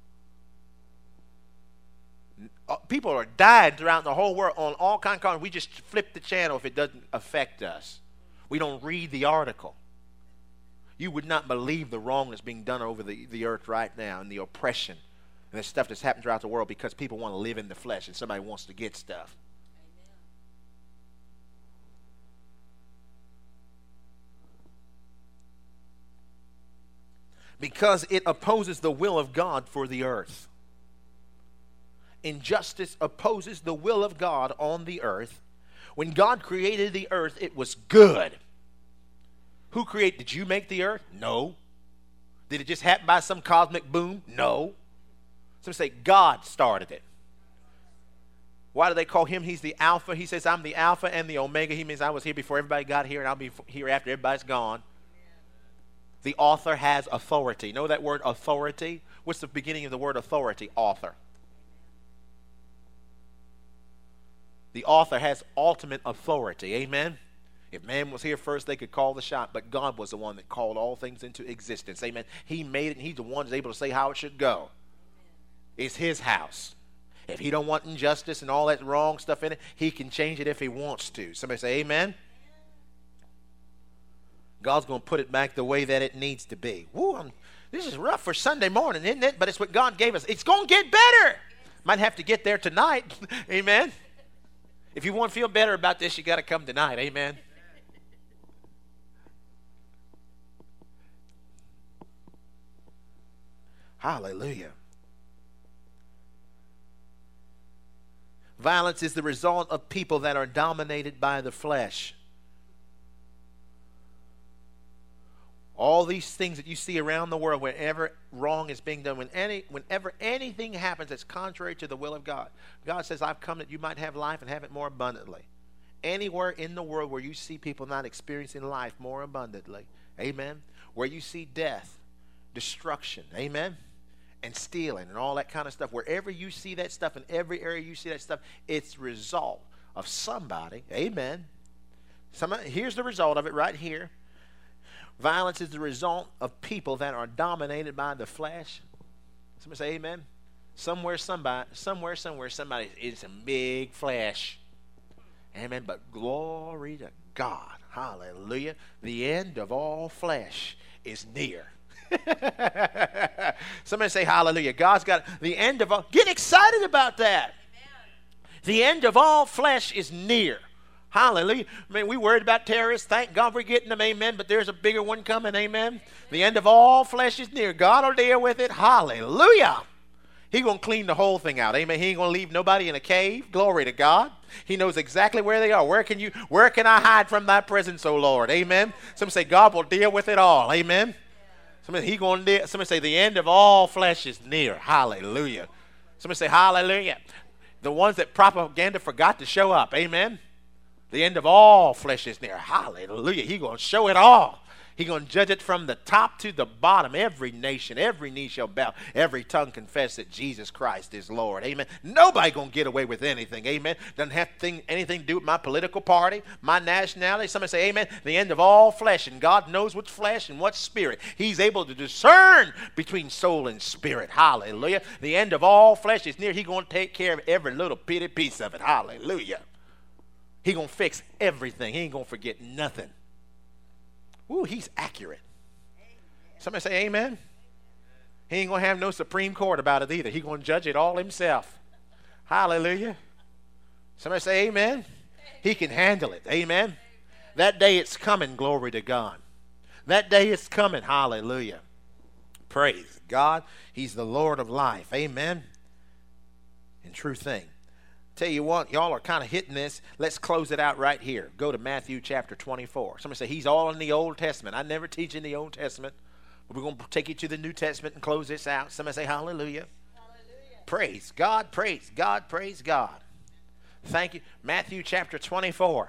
people are dying throughout the whole world on all kinds of causes. We just flip the channel if it doesn't affect us. We don't read the article. You would not believe the wrong that's being done over the, the earth right now, and the oppression and the stuff that's happening throughout the world because people want to live in the flesh and somebody wants to get stuff. Amen. Because it opposes the will of God for the earth. Injustice opposes the will of God on the earth. When God created the earth, it was good. Who created? Did you make the earth? No. Did it just happen by some cosmic boom? No. Some say God started it. Why do they call him? He's the Alpha. He says, I'm the Alpha and the Omega. He means I was here before everybody got here, and I'll be here after everybody's gone. The author has authority. Know that word authority? What's the beginning of the word authority? Author. The author has ultimate authority. Amen? If man was here first, they could call the shot, but God was the one that called all things into existence. Amen? He made it, and he's the one that's able to say how it should go. It's his house. If he don't want injustice and all that wrong stuff in it, he can change it if he wants to. Somebody say amen? God's going to put it back the way that it needs to be. Woo, I'm, this is rough for Sunday morning, isn't it? But it's what God gave us. It's going to get better. Might have to get there tonight. Amen? If you want to feel better about this, you got to come tonight. Amen? Hallelujah. Violence is the result of people that are dominated by the flesh. All these things that you see around the world, whenever wrong is being done, when any, whenever anything happens that's contrary to the will of God, God says, I've come that you might have life and have it more abundantly. Anywhere in the world where you see people not experiencing life more abundantly, amen, where you see death, destruction, amen, and stealing and all that kind of stuff, wherever you see that stuff, in every area you see that stuff, it's the result of somebody, amen. Somebody, here's the result of it right here. Violence is the result of people that are dominated by the flesh. Somebody say amen. Somewhere, somebody, somewhere, somewhere, somebody is some big flesh. Amen. But glory to God. Hallelujah. The end of all flesh is near. Somebody say hallelujah. God's got the end of all. Get excited about that. Amen. The end of all flesh is near. Hallelujah. I mean, we worried about terrorists. Thank God we're getting them. Amen. But there's a bigger one coming. Amen. The end of all flesh is near. God will deal with it. Hallelujah. He's going to clean the whole thing out. Amen. He ain't going to leave nobody in a cave. Glory to God. He knows exactly where they are. Where can you, where can I hide from thy presence, O Lord? Amen. Some say God will deal with it all. Amen. Somebody, he going to, somebody say the end of all flesh is near. Hallelujah. Somebody say hallelujah. The ones that propaganda forgot to show up. Amen. The end of all flesh is near. Hallelujah. He's going to show it all. He's going to judge it from the top to the bottom. Every nation, every knee shall bow. Every tongue confess that Jesus Christ is Lord. Amen. Nobody going to get away with anything. Amen. Doesn't have thing, anything to do with my political party, my nationality. Somebody say amen. The end of all flesh. And God knows what's flesh and what's spirit. He's able to discern between soul and spirit. Hallelujah. The end of all flesh is near. He's going to take care of every little bitty piece of it. Hallelujah. He's going to fix everything. He ain't going to forget nothing. Ooh, he's accurate. Somebody say amen. He ain't going to have no Supreme Court about it either. He's going to judge it all himself. Hallelujah. Somebody say amen. He can handle it. Amen. That day it's coming. Glory to God. That day is coming. Hallelujah. Praise God. He's the Lord of life. Amen. And true thing. Tell you what, y'all are kind of hitting this. Let's close it out right here. Go to Matthew chapter twenty-four. Somebody say, he's all in the Old Testament. I never teach in the Old Testament. We're going to take you to the New Testament and close this out. Somebody say hallelujah. Hallelujah. Praise God, praise God, praise God. Thank you. Matthew chapter twenty-four.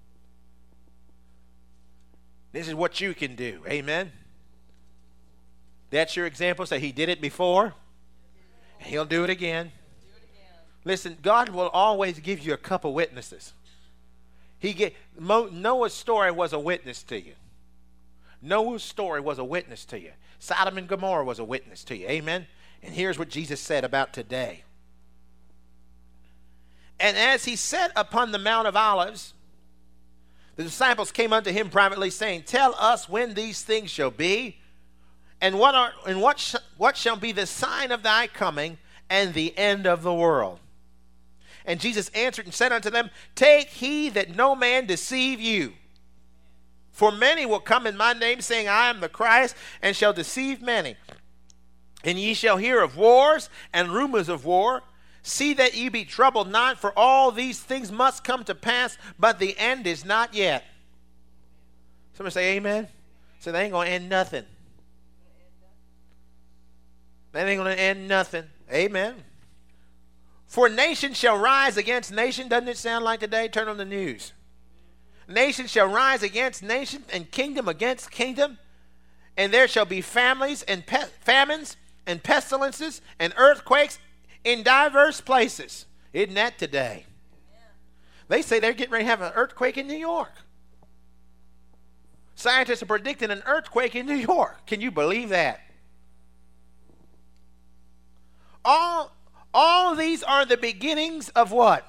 This is what you can do. Amen. That's your example. Say, he did it before. And he'll do it again. Listen, God will always give you a couple witnesses. He get, Noah's story was a witness to you. Noah's story was a witness to you. Sodom and Gomorrah was a witness to you. Amen. And here's what Jesus said about today. And as he sat upon the Mount of Olives, the disciples came unto him privately, saying, tell us when these things shall be, and what are and what sh- what shall be the sign of thy coming and the end of the world? And Jesus answered and said unto them, take heed that no man deceive you. For many will come in my name, saying, I am the Christ, and shall deceive many. And ye shall hear of wars and rumors of war. See that ye be troubled not, for all these things must come to pass, but the end is not yet. Somebody say amen. So they ain't going to end nothing. That ain't going to end nothing. Amen. For nation shall rise against nation. Doesn't it sound like today? Turn on the news. Nation shall rise against nation, and kingdom against kingdom. And there shall be families and pe- famines and pestilences and earthquakes in diverse places. Isn't that today? Yeah. They say they're getting ready to have an earthquake in New York. Scientists are predicting an earthquake in New York. Can you believe that? All, all these are the beginnings of what?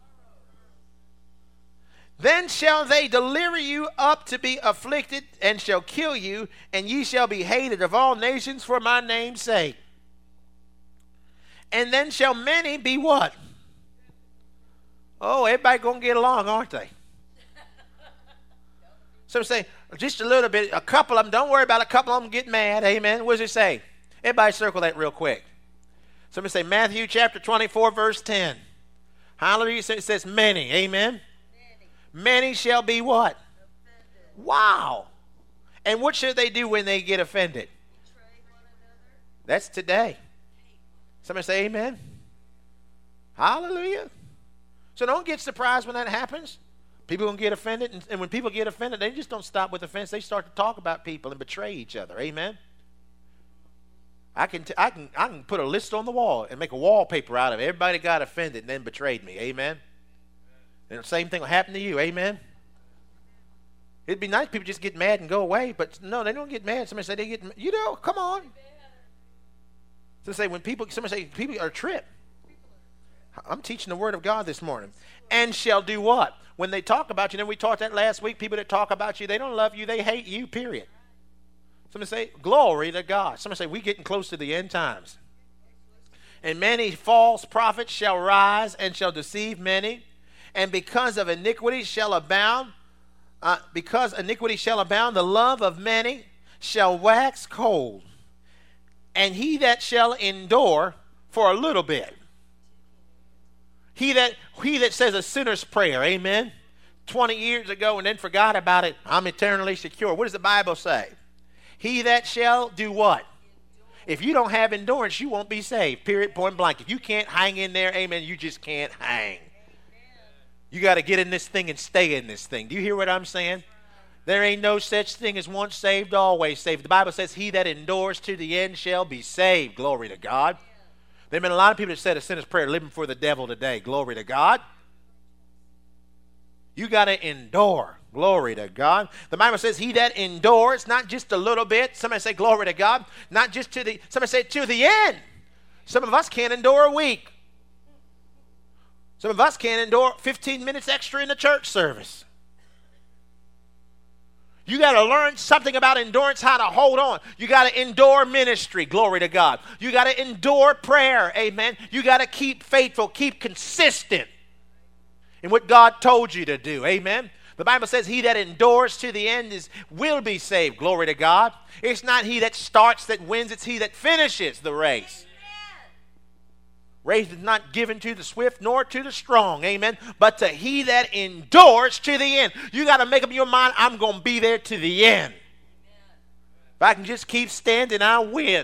Then shall they deliver you up to be afflicted, and shall kill you, and ye shall be hated of all nations for my name's sake. And then shall many be what? Oh, everybody going to get along, aren't they? Some say, just a little bit, a couple of them, don't worry about it, a couple of them get mad, amen. What does it say? Everybody circle that real quick. Somebody say Matthew chapter twenty-four, verse ten. Hallelujah. It says many, amen. Many shall be what? Offended. Wow. And what should they do when they get offended? Betray one another. That's today. Somebody say amen. Hallelujah. So don't get surprised when that happens. People are going to get offended. And, and when people get offended, they just don't stop with offense. They start to talk about people and betray each other. Amen. I can, t- I can, I can put a list on the wall and make a wallpaper out of it. Everybody got offended and then betrayed me. Amen. And the same thing will happen to you. Amen. It'd be nice if people just get mad and go away, but no, they don't get mad. Somebody say they get, you know, come on. So say when people, somebody say people are tripped. I'm teaching the word of God this morning. And shall do what? When they talk about you, and we taught that last week, people that talk about you, they don't love you, they hate you, period. Somebody say, glory to God. Somebody say, we're getting close to the end times. And many false prophets shall rise and shall deceive many. And because of iniquity shall abound, uh, because iniquity shall abound, the love of many shall wax cold. And he that shall endure for a little bit. He that, he that says a sinner's prayer, amen, twenty years ago and then forgot about it, I'm eternally secure. What does the Bible say? He that shall do what? If you don't have endurance, you won't be saved, period, point blank. If you can't hang in there, amen, you just can't hang. You got to get in this thing and stay in this thing. Do you hear what I'm saying? There ain't no such thing as once saved, always saved. The Bible says he that endures to the end shall be saved. Glory to God. There have been a lot of people that said a sinner's prayer living for the devil today. Glory to God. You got to endure. Glory to God. The Bible says he that endures, not just a little bit. Somebody say glory to God. Not just to the, somebody say to the end. Some of us can't endure a week. Some of us can't endure fifteen minutes extra in the church service. You got to learn something about endurance, how to hold on. You got to endure ministry. Glory to God. You got to endure prayer. Amen. You got to keep faithful, keep consistent in what God told you to do. Amen. The Bible says he that endures to the end is will be saved. Glory to God. It's not he that starts that wins. It's he that finishes the race. Race is not given to the swift nor to the strong, amen, but to he that endures to the end. You got to make up your mind, I'm going to be there to the end. Amen. If I can just keep standing, I'll win.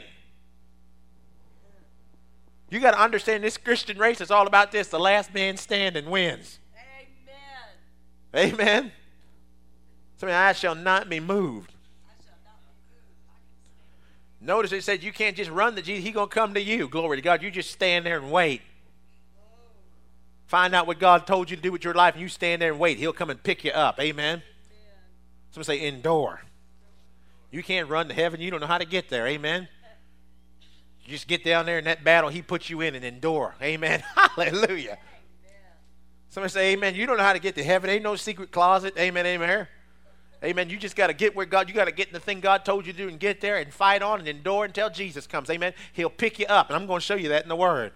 You got to understand this Christian race is all about this. The last man standing wins. Amen. Amen. Somebody, I shall not be moved. Notice it said you can't just run to Jesus. He's going to come to you. Glory to God. You just stand there and wait. Find out what God told you to do with your life, and you stand there and wait. He'll come and pick you up. Amen. Somebody say endure. You can't run to heaven. You don't know how to get there. Amen. You just get down there in that battle he puts you in and endure. Amen. Hallelujah. Somebody say amen. You don't know how to get to heaven. Ain't no secret closet. Amen. Amen. Amen. You just got to get where God, you got to get in the thing God told you to do and get there and fight on and endure until Jesus comes. Amen. He'll pick you up. And I'm going to show you that in the Word.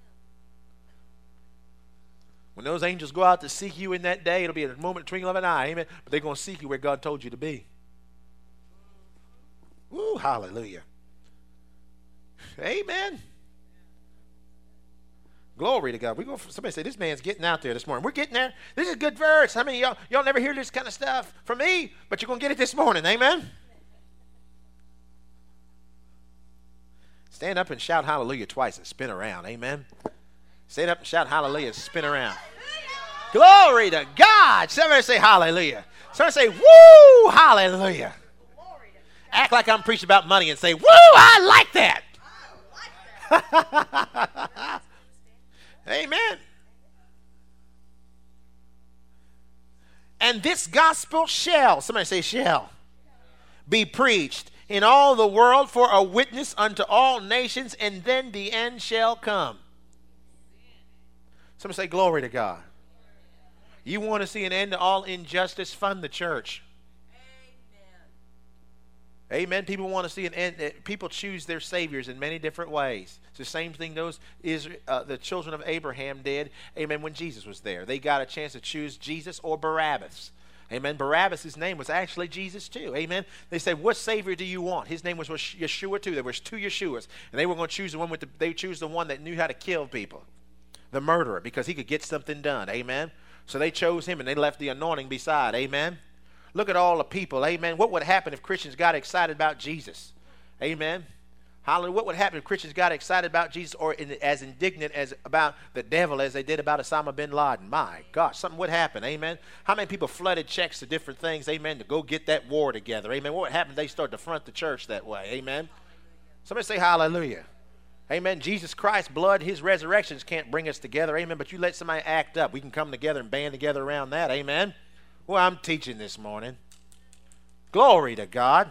When those angels go out to seek you in that day, it'll be a moment, twinkle of an eye. Amen. But they're going to seek you where God told you to be. Woo, hallelujah. Amen. Glory to God. We go. Somebody say this man's getting out there this morning. We're getting there. This is a good verse. How many of y'all y'all never hear this kind of stuff from me? But you're gonna get it this morning. Amen. Stand up and shout hallelujah twice and spin around. Amen. Stand up and shout hallelujah and spin around. Glory to God. Somebody say hallelujah. Somebody say woo hallelujah. Act like I'm preaching about money and say woo I like that. Amen. And this gospel shall, somebody say shall, be preached in all the world for a witness unto all nations, and then the end shall come. Somebody say glory to God. You want to see an end to all injustice? Fund the church. Amen. People want to see an end. People choose their saviors in many different ways. It's the same thing those Israel, uh, the children of Abraham did. Amen. When Jesus was there, they got a chance to choose Jesus or Barabbas. Amen. Barabbas' name was actually Jesus too. Amen. They said, "What savior do you want?" His name was Yeshua too. There was two Yeshuas, and they were going to choose the one with the. They choose the one that knew how to kill people, the murderer, because he could get something done. Amen. So they chose him, and they left the anointing beside. Amen. Look at all the people. Amen. What would happen if Christians got excited about Jesus? Amen. Hallelujah. What would happen if Christians got excited about Jesus or in, as indignant as about the devil as they did about Osama bin Laden? My gosh, something would happen. Amen. How many people flooded checks to different things? Amen. To go get that war together. Amen. What would happen if they started to front the church that way? Amen. Somebody say hallelujah. Amen. Jesus Christ's blood, his resurrections can't bring us together. Amen. But you let somebody act up. We can come together and band together around that. Amen. Well, I'm teaching this morning. Glory to God.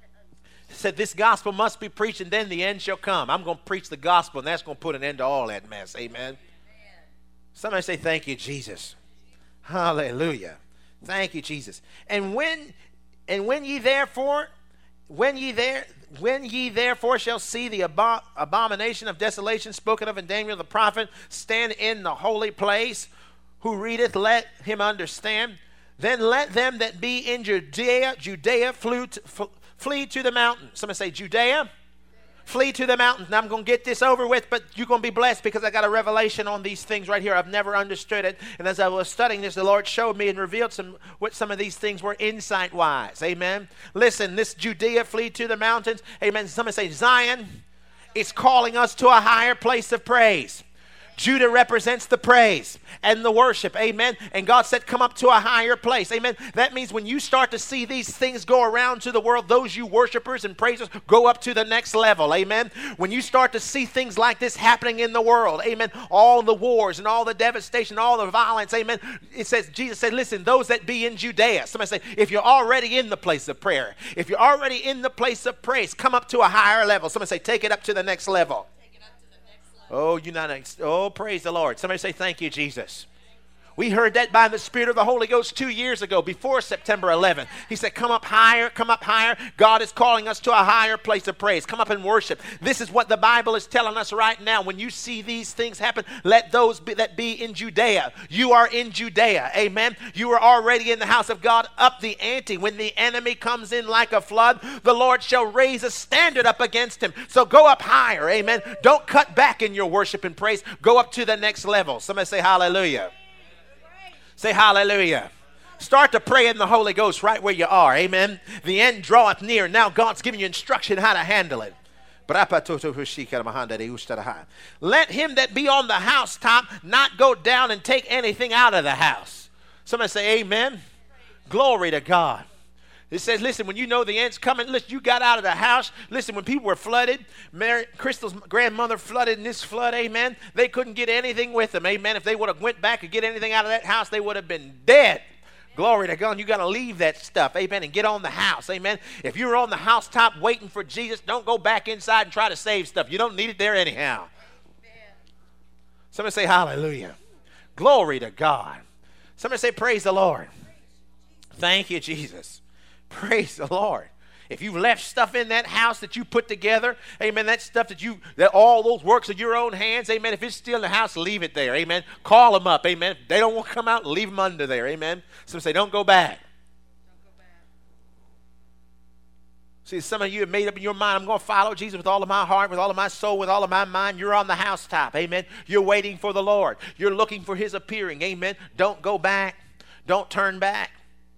It said this gospel must be preached and then the end shall come. I'm going to preach the gospel and that's going to put an end to all that mess. Amen. Amen. Somebody say thank you, Jesus. Hallelujah. Thank you, Jesus. And when and when ye therefore when ye there when ye therefore shall see the abo- abomination of desolation spoken of in Daniel the prophet stand in the holy place, who readeth, let him understand. Then let them that be in Judea, Judea flew to, f- flee to the mountains. Somebody say Judea, flee to the mountains. Now I'm going to get this over with, but you're going to be blessed because I got a revelation on these things right here. I've never understood it. And as I was studying this, the Lord showed me and revealed some what some of these things were insight-wise. Amen. Listen, this Judea flee to the mountains. Amen. Somebody say Zion is calling us to a higher place of praise. Judah represents the praise and the worship. Amen. And God said, come up to a higher place. Amen. That means when you start to see these things go around to the world, those you worshipers and praisers go up to the next level. Amen. When you start to see things like this happening in the world. Amen. All the wars and all the devastation, all the violence. Amen. It says, Jesus said, listen, those that be in Judea. Somebody say, if you're already in the place of prayer, if you're already in the place of praise, come up to a higher level. Somebody say, take it up to the next level. Oh, you're not. Oh, praise the Lord. Somebody say, thank you, Jesus. We heard that by the Spirit of the Holy Ghost two years ago, before September eleventh. He said, come up higher, come up higher. God is calling us to a higher place of praise. Come up and worship. This is what the Bible is telling us right now. When you see these things happen, let those be, that be in Judea. You are in Judea. Amen. You are already in the house of God. Up the ante. When the enemy comes in like a flood, the Lord shall raise a standard up against him. So go up higher. Amen. Don't cut back in your worship and praise. Go up to the next level. Somebody say hallelujah. Say hallelujah. Start to pray in the Holy Ghost right where you are. Amen. The end draweth near. Now God's giving you instruction how to handle it. Let him that be on the housetop not go down and take anything out of the house. Somebody say amen. Glory to God. It says, listen, when you know the end's coming, listen, you got out of the house. Listen, when people were flooded, Mary, Crystal's grandmother flooded in this flood, amen. They couldn't get anything with them, amen. If they would have went back and get anything out of that house, they would have been dead. Glory to God. You got to leave that stuff, amen, and get on the house, amen. If you're on the housetop waiting for Jesus, don't go back inside and try to save stuff. You don't need it there anyhow. Amen. Somebody say hallelujah. Glory to God. Somebody say praise the Lord. Thank you, Jesus. Praise the Lord. If you've left stuff in that house that you put together, amen, that stuff that you, that all those works of your own hands, amen, if it's still in the house, leave it there, amen. Call them up, amen. If they don't want to come out, leave them under there, amen. Some say, don't go back. Don't go back. See, some of you have made up in your mind, I'm going to follow Jesus with all of my heart, with all of my soul, with all of my mind. You're on the housetop, amen. You're waiting for the Lord. You're looking for his appearing, amen. Don't go back. Don't turn back.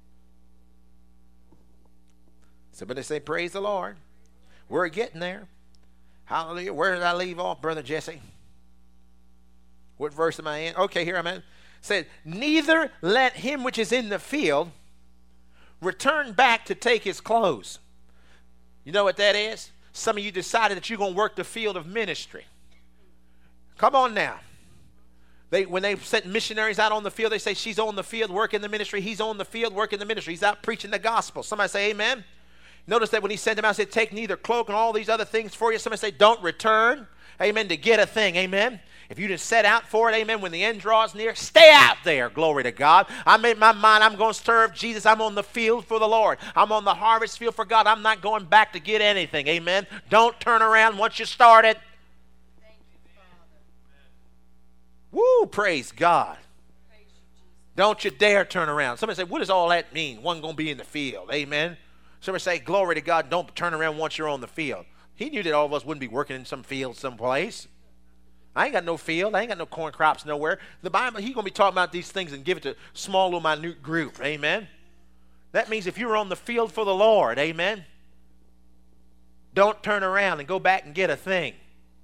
Somebody say, praise the Lord. We're getting there. Hallelujah. Where did I leave off, Brother Jesse? What verse am I in? Okay, here I'm in. It said, neither let him which is in the field return back to take his clothes. You know what that is? Some of you decided that you're going to work the field of ministry. Come on now. They, when they sent missionaries out on the field, they say, she's on the field working the ministry. He's on the field working the ministry. He's out preaching the gospel. Somebody say amen. Notice that when he sent them out, he said, take neither cloak and all these other things for you. Somebody say, don't return, amen, to get a thing, amen. If you just set out for it, amen, when the end draws near, stay out there, glory to God. I made my mind, I'm going to serve Jesus. I'm on the field for the Lord. I'm on the harvest field for God. I'm not going back to get anything, amen. Don't turn around once you started. Thank you, Father. Woo, praise God. Praise you, don't you dare turn around. Somebody say, what does all that mean? One going to be in the field, amen. Somebody say, glory to God, don't turn around once you're on the field. He knew that all of us wouldn't be working in some field someplace. I ain't got no field. I ain't got no corn crops nowhere. The Bible, he's going to be talking about these things and give it to a small little minute group. Amen. That means if you're on the field for the Lord, amen, don't turn around and go back and get a thing.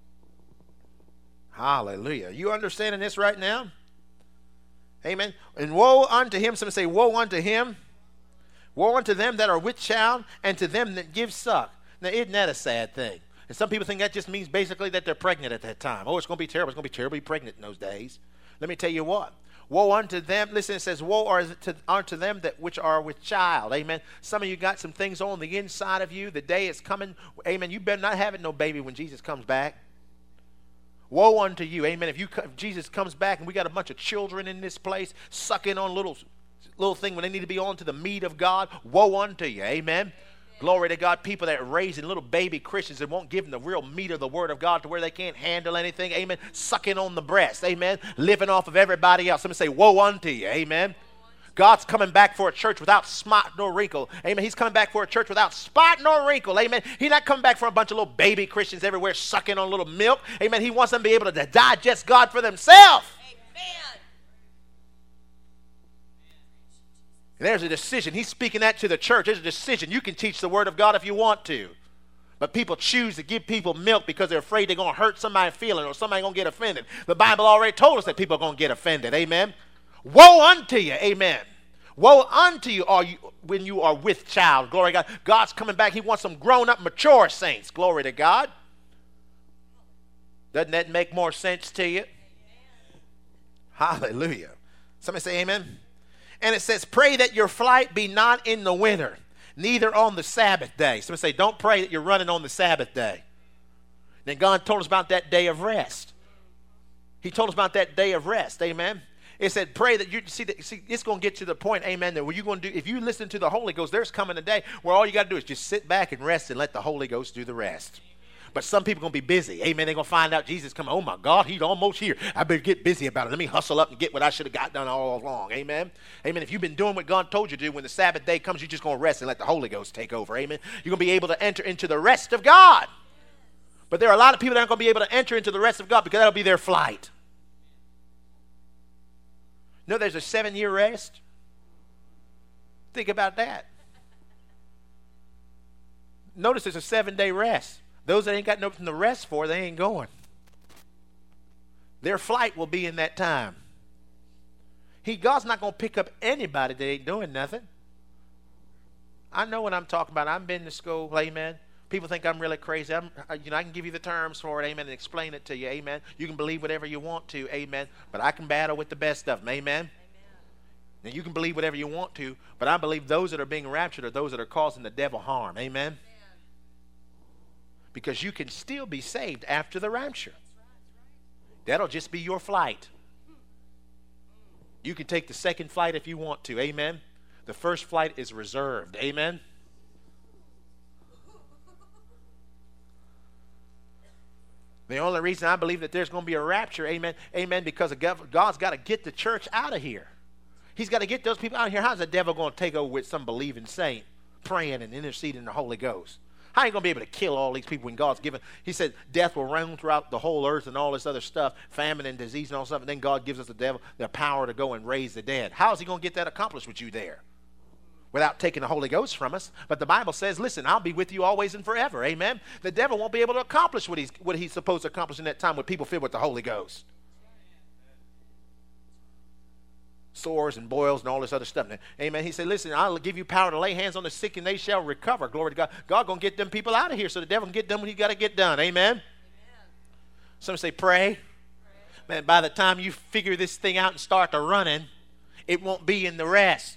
Hallelujah. You understanding this right now? Amen. And woe unto him. Somebody say, woe unto him. Woe unto them that are with child, and to them that give suck. Now, isn't that a sad thing? And some people think that just means basically that they're pregnant at that time. Oh, it's going to be terrible. It's going to be terribly pregnant in those days. Let me tell you what. Woe unto them. Listen, it says, woe are to, unto them that which are with child. Amen. Some of you got some things on the inside of you. The day is coming. Amen. You better not have no baby when Jesus comes back. Woe unto you. Amen. If, you, if Jesus comes back and we got a bunch of children in this place sucking on little little thing when they need to be on to the meat of God, woe unto you. Amen. Amen. Glory to God. People that are raising little baby Christians that won't give them the real meat of the word of God to where they can't handle anything. Amen. Sucking on the breast. Amen. Living off of everybody else. Somebody say, woe unto you. Amen. God's coming back for a church without spot nor wrinkle. Amen. He's coming back for a church without spot nor wrinkle. Amen. He's not coming back for a bunch of little baby Christians everywhere sucking on a little milk. Amen. He wants them to be able to digest God for themselves. Amen. And there's a decision. He's speaking that to the church. There's a decision. You can teach the word of God if you want to. But people choose to give people milk because they're afraid they're going to hurt somebody's feeling or somebody's going to get offended. The Bible already told us that people are going to get offended. Amen. Woe unto you. Amen. Woe unto you, are you when you are with child. Glory to God. God's coming back. He wants some grown-up, mature saints. Glory to God. Doesn't that make more sense to you? Hallelujah. Somebody say amen. And it says, pray that your flight be not in the winter, neither on the Sabbath day. Somebody say, don't pray that you're running on the Sabbath day. Then God told us about that day of rest. He told us about that day of rest. Amen. It said, pray that you see, that, see it's going to get to the point, amen, that what you're going to do, if you listen to the Holy Ghost, there's coming a day where all you got to do is just sit back and rest and let the Holy Ghost do the rest. But some people are going to be busy. Amen. They're going to find out Jesus coming. Oh, my God, he's almost here. I better get busy about it. Let me hustle up and get what I should have got done all along. Amen. Amen. If you've been doing what God told you to do, when the Sabbath day comes, you're just going to rest and let the Holy Ghost take over. Amen. You're going to be able to enter into the rest of God. But there are a lot of people that aren't going to be able to enter into the rest of God because that'll be their flight. You know, there's a seven-year rest. Think about that. Notice there's a seven-day rest. Those that ain't got nothing to rest for, they ain't going. Their flight will be in that time. He, God's not going to pick up anybody that ain't doing nothing. I know what I'm talking about. I've been to school, amen. People think I'm really crazy. I'm, you know, I can give you the terms for it, amen, and explain it to you, amen. You can believe whatever you want to, amen, but I can battle with the best of them, amen. Amen. Now, you can believe whatever you want to, but I believe those that are being raptured are those that are causing the devil harm, amen. Amen. Because you can still be saved after the rapture. That'll just be your flight. You can take the second flight if you want to, amen. The first flight is reserved, amen. The only reason I believe that there's going to be a rapture, amen, amen, because God's got to get the church out of here. He's got to get those people out of here. How's the devil going to take over with some believing saint praying and interceding in the Holy Ghost? How are you going to be able to kill all these people when God's given? He said death will roam throughout the whole earth and all this other stuff, famine and disease and all stuff, and then God gives us the devil the power to go and raise the dead. How is he going to get that accomplished with you there? Without taking the Holy Ghost from us. But the Bible says, listen, I'll be with you always and forever. Amen. The devil won't be able to accomplish what he's, what he's supposed to accomplish in that time with people filled with the Holy Ghost. Sores and boils and all this other stuff. Amen. He said, listen, I'll give you power to lay hands on the sick and they shall recover. Glory to God. God going to get them people out of here so the devil can get done what he got to get done. Amen. Amen. Some say pray. pray. Man, by the time you figure this thing out and start to running, it won't be in the rest.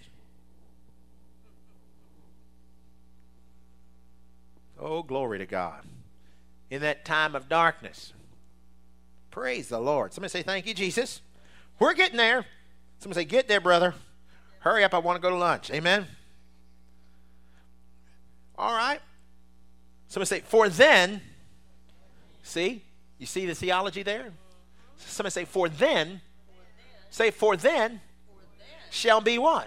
Oh, glory to God. In that time of darkness. Praise the Lord. Somebody say, thank you, Jesus. We're getting there. Somebody say, get there, brother. Hurry up, I want to go to lunch. Amen. All right. Somebody say, for then. See? You see the theology there? Somebody say, for then. Say, for then shall be what?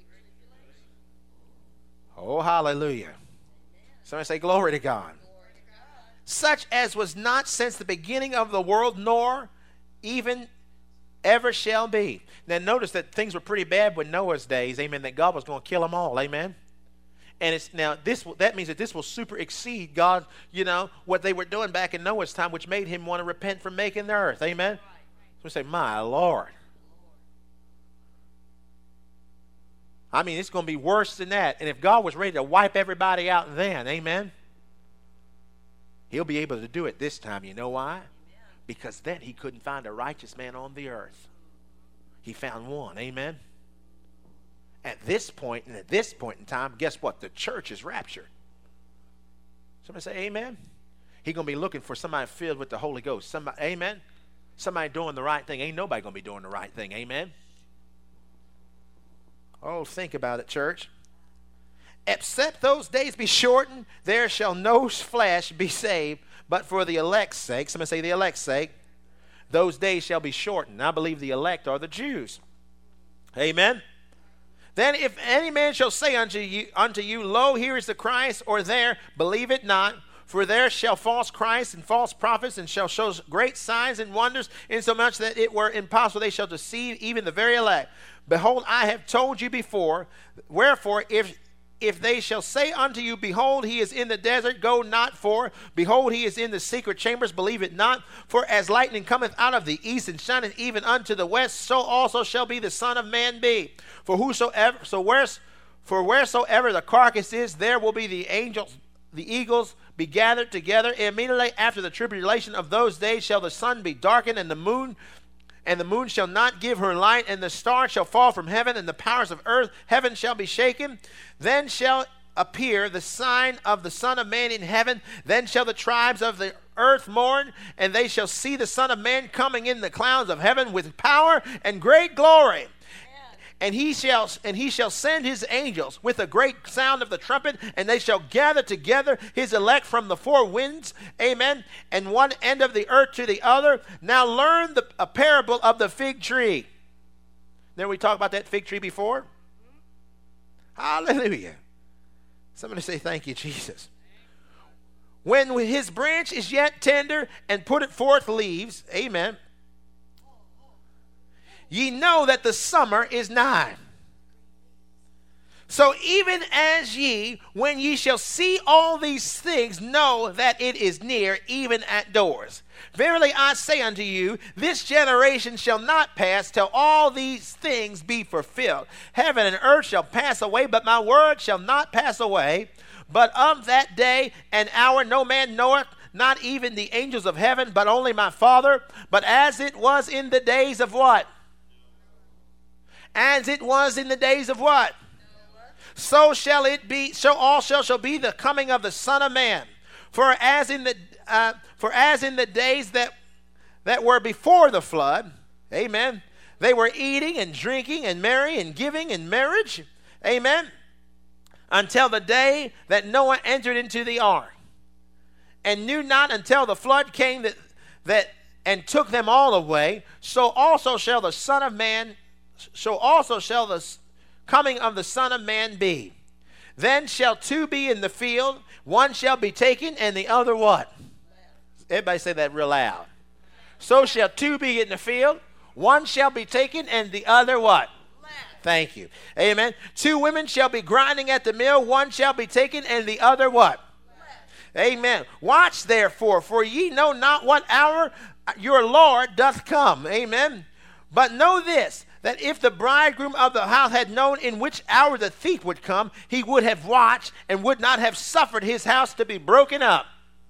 Oh, hallelujah. Somebody say, glory to God. Glory to God. Such as was not since the beginning of the world, nor even ever shall be. Now, notice that things were pretty bad with Noah's days, amen, that God was going to kill them all, amen. And it's now, this that means that this will super exceed God, you know, what they were doing back in Noah's time, which made him want to repent from making the earth, amen. So we say, my Lord. I mean, it's going to be worse than that. And if God was ready to wipe everybody out then, amen, he'll be able to do it this time. You know why? Amen. Because then he couldn't find a righteous man on the earth. He found one, amen. At this point, and at this point in time, guess what? The church is raptured. Somebody say amen. He's going to be looking for somebody filled with the Holy Ghost. Somebody, amen. Somebody doing the right thing. Ain't nobody going to be doing the right thing, amen. Oh, think about it, church. Except those days be shortened, there shall no flesh be saved, but for the elect's sake. Somebody say the elect's sake. Those days shall be shortened. I believe the elect are the Jews. Amen. Then if any man shall say unto you, unto you, lo, here is the Christ, or there, believe it not. For there shall false Christs and false prophets, and shall show great signs and wonders, insomuch that it were impossible they shall deceive even the very elect. Behold, I have told you before. Wherefore, if if they shall say unto you, behold, he is in the desert, go not for. Behold, he is in the secret chambers, believe it not. For as lightning cometh out of the east and shineth even unto the west, so also shall be the Son of Man be. For whosoever, so where's, for wheresoever the carcass is, there will be the angels, the eagles be gathered together. Immediately after the tribulation of those days shall the sun be darkened, and the moon and the moon shall not give her light, and the stars shall fall from heaven, and the powers of earth, heaven shall be shaken. Then shall appear the sign of the Son of Man in heaven. Then shall the tribes of the earth mourn, and they shall see the Son of Man coming in the clouds of heaven with power and great glory. And he shall and he shall send his angels with a great sound of the trumpet, and they shall gather together his elect from the four winds, amen, and one end of the earth to the other. Now learn the a parable of the fig tree. Then we talked about that fig tree before. Hallelujah. Somebody say thank you, Jesus. When his branch is yet tender and putteth forth leaves, amen, ye know that the summer is nigh. So even as ye, when ye shall see all these things, know that it is near, even at doors. Verily I say unto you, this generation shall not pass till all these things be fulfilled. Heaven and earth shall pass away, but my word shall not pass away. But of that day and hour no man knoweth, not even the angels of heaven, but only my Father. But as it was in the days of what? As it was in the days of what? So shall it be, so also shall be the coming of the Son of Man. For as in the uh, for as in the days that that were before the flood, amen, they were eating and drinking and marrying and giving in marriage, amen, until the day that Noah entered into the ark, and knew not until the flood came that that and took them all away. So also shall the Son of Man, so also shall the coming of the Son of Man be. Then shall two be in the field, one shall be taken, and the other what? Everybody say that real loud. So shall two be in the field, one shall be taken, and the other what? Left. Thank you. Amen. Two women shall be grinding at the mill, one shall be taken, and the other what? Left. Amen. Watch therefore, for ye know not what hour your Lord doth come. Amen. But know this, that if the bridegroom of the house had known in which hour the thief would come, he would have watched and would not have suffered his house to be broken up.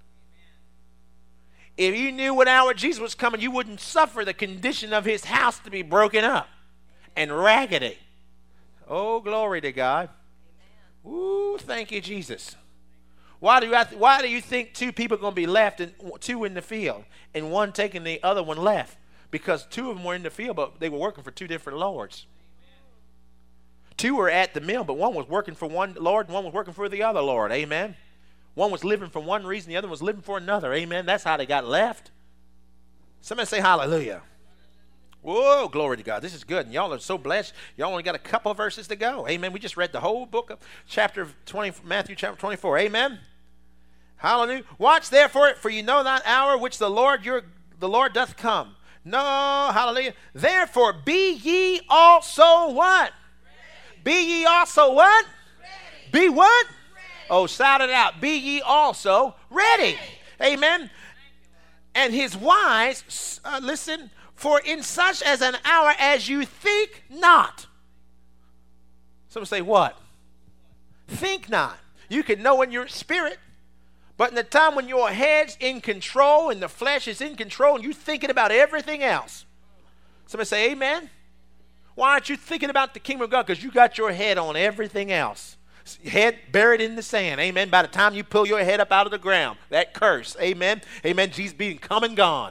Amen. If you knew what hour Jesus was coming, you wouldn't suffer the condition of his house to be broken up and raggedy. Oh, glory to God. Amen. Ooh, thank you, Jesus. Why do you have to, why do you think two people are going to be left and two in the field and one taking the other one left? Because two of them were in the field, but they were working for two different lords. Amen. Two were at the mill, but one was working for one Lord and one was working for the other Lord. Amen. One was living for one reason, the other was living for another. Amen. That's how they got left. Somebody say hallelujah. Whoa, glory to God. This is good. And y'all are so blessed. Y'all only got a couple of verses to go. Amen. We just read the whole book of chapter twenty, Matthew chapter twenty-four. Amen. Hallelujah. Watch therefore, for you know not hour which the Lord your the Lord doth come. No, hallelujah. Therefore, be ye also what? Ready. Be ye also what? Ready. Be what? Ready. Oh, shout it out. Be ye also ready. ready. Amen. And his wives, uh, listen, for in such as an hour as you think not. Someone say what? Think not. You can know in your spirit. But in the time when your head's in control and the flesh is in control and you're thinking about everything else. Somebody say amen. Why aren't you thinking about the kingdom of God? Because you got your head on everything else. Head buried in the sand. Amen. By the time you pull your head up out of the ground, that curse. Amen. Amen. Jesus being come and gone.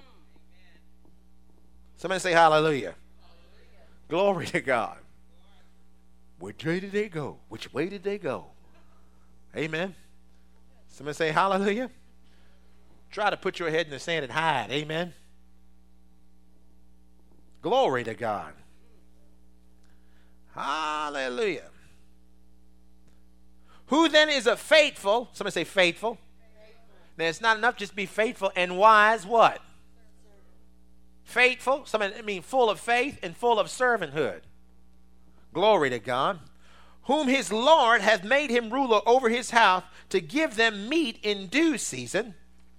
Somebody say hallelujah. Hallelujah. Glory to God. Which way did they go? Which way did they go? Amen. Somebody say hallelujah. Try to put your head in the sand and hide. Amen. Glory to God. Hallelujah. Who then is a faithful? Somebody say faithful. faithful. Now it's not enough just to be faithful and wise what? Faithful. Somebody I mean full of faith and full of servanthood. Glory to God. Whom his Lord hath made him ruler over his house to give them meat in due season.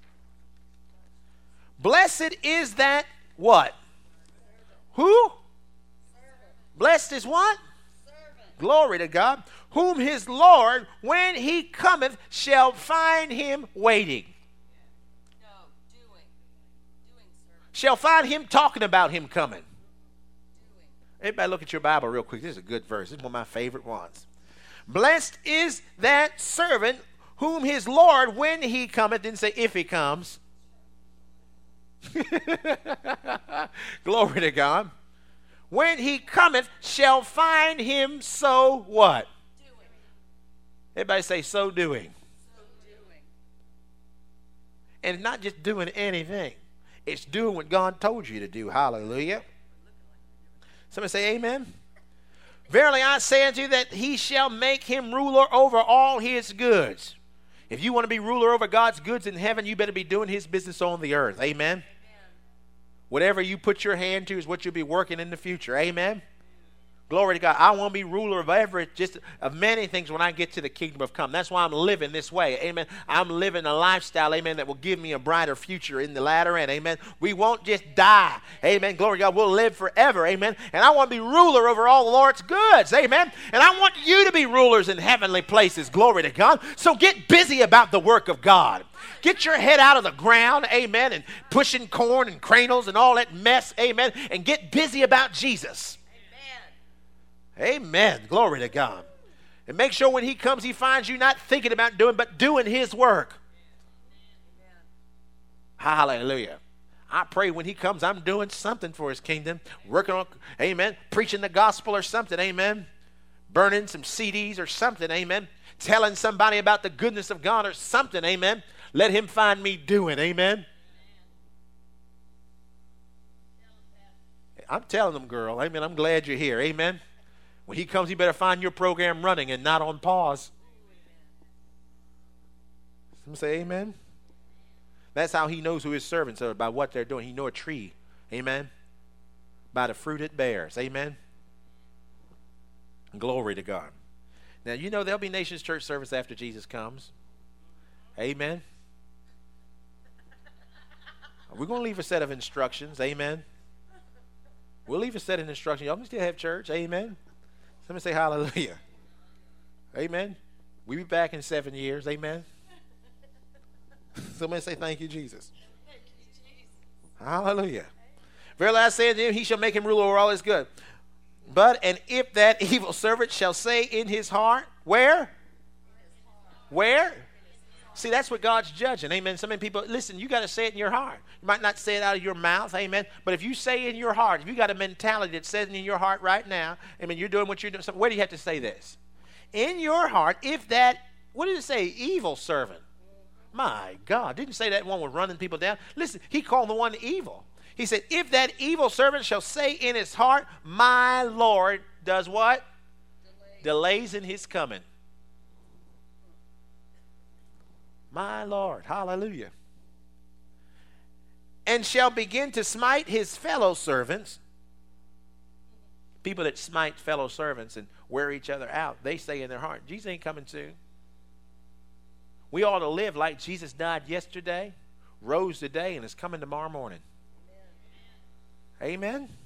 Blessed is that what? Who? Servant. Blessed is what? Servant. Glory to God. Whom his Lord, when he cometh, shall find him waiting. No, doing. Doing service. Shall find him talking about him coming. Everybody look at your Bible real quick. This is a good verse. This is one of my favorite ones. Blessed is that servant whom his Lord, when he cometh, didn't say if he comes. Glory to God. When he cometh, shall find him so what? Doing. Everybody say so doing. So doing. And not just doing anything. It's doing what God told you to do. Hallelujah. Somebody say amen. Verily I say unto you that he shall make him ruler over all his goods. If you want to be ruler over God's goods in heaven, you better be doing his business on the earth. Amen. Amen. Whatever you put your hand to is what you'll be working in the future. Amen. Glory to God. I want to be ruler of every, just of many things when I get to the kingdom of come. That's why I'm living this way. Amen. I'm living a lifestyle, amen, that will give me a brighter future in the latter end. Amen. We won't just die. Amen. Glory to God. We'll live forever. Amen. And I want to be ruler over all the Lord's goods. Amen. And I want you to be rulers in heavenly places. Glory to God. So get busy about the work of God. Get your head out of the ground, amen, and pushing corn and cradles and all that mess, amen, and get busy about Jesus. Amen. Glory to God. And make sure when he comes, he finds you not thinking about doing, but doing his work. Amen. Hallelujah. I pray when he comes, I'm doing something for his kingdom. Working on, amen, preaching the gospel or something, amen. Burning some C Ds or something, amen. Telling somebody about the goodness of God or something, amen. Let him find me doing, amen. I'm telling them, girl, amen. I'm glad you're here, amen. When he comes, you better find your program running and not on pause. Some say amen. That's how he knows who his servants are, by what they're doing. He knows a tree, amen, by the fruit it bears, amen. Glory to God. Now, you know there'll be Nations Church service after Jesus comes. Amen. We're going to leave a set of instructions, amen. We'll leave a set of instructions. Y'all can still have church, amen. Somebody say hallelujah. Amen. We'll be back in seven years. Amen. Somebody say thank you, Jesus. Thank you, Jesus. Hallelujah. Verily I say unto him, he shall make him ruler over all his good. But, and if that evil servant shall say in his heart, where? Where? See, that's what God's judging. Amen. So many people, listen, you got to say it in your heart. You might not say it out of your mouth. Amen. But if you say in your heart, if you got a mentality that says in your heart right now, amen, you're doing what you're doing. So where do you have to say this? In your heart, if that, what did it say? Evil servant. My God. Didn't say that one was running people down. Listen, he called the one evil. He said, if that evil servant shall say in his heart, my Lord does what? Delay. Delays in his coming. My Lord, hallelujah. And shall begin to smite his fellow servants. People that smite fellow servants and wear each other out, they say in their heart, Jesus ain't coming soon. We ought to live like Jesus died yesterday, rose today, and is coming tomorrow morning. Amen. Amen.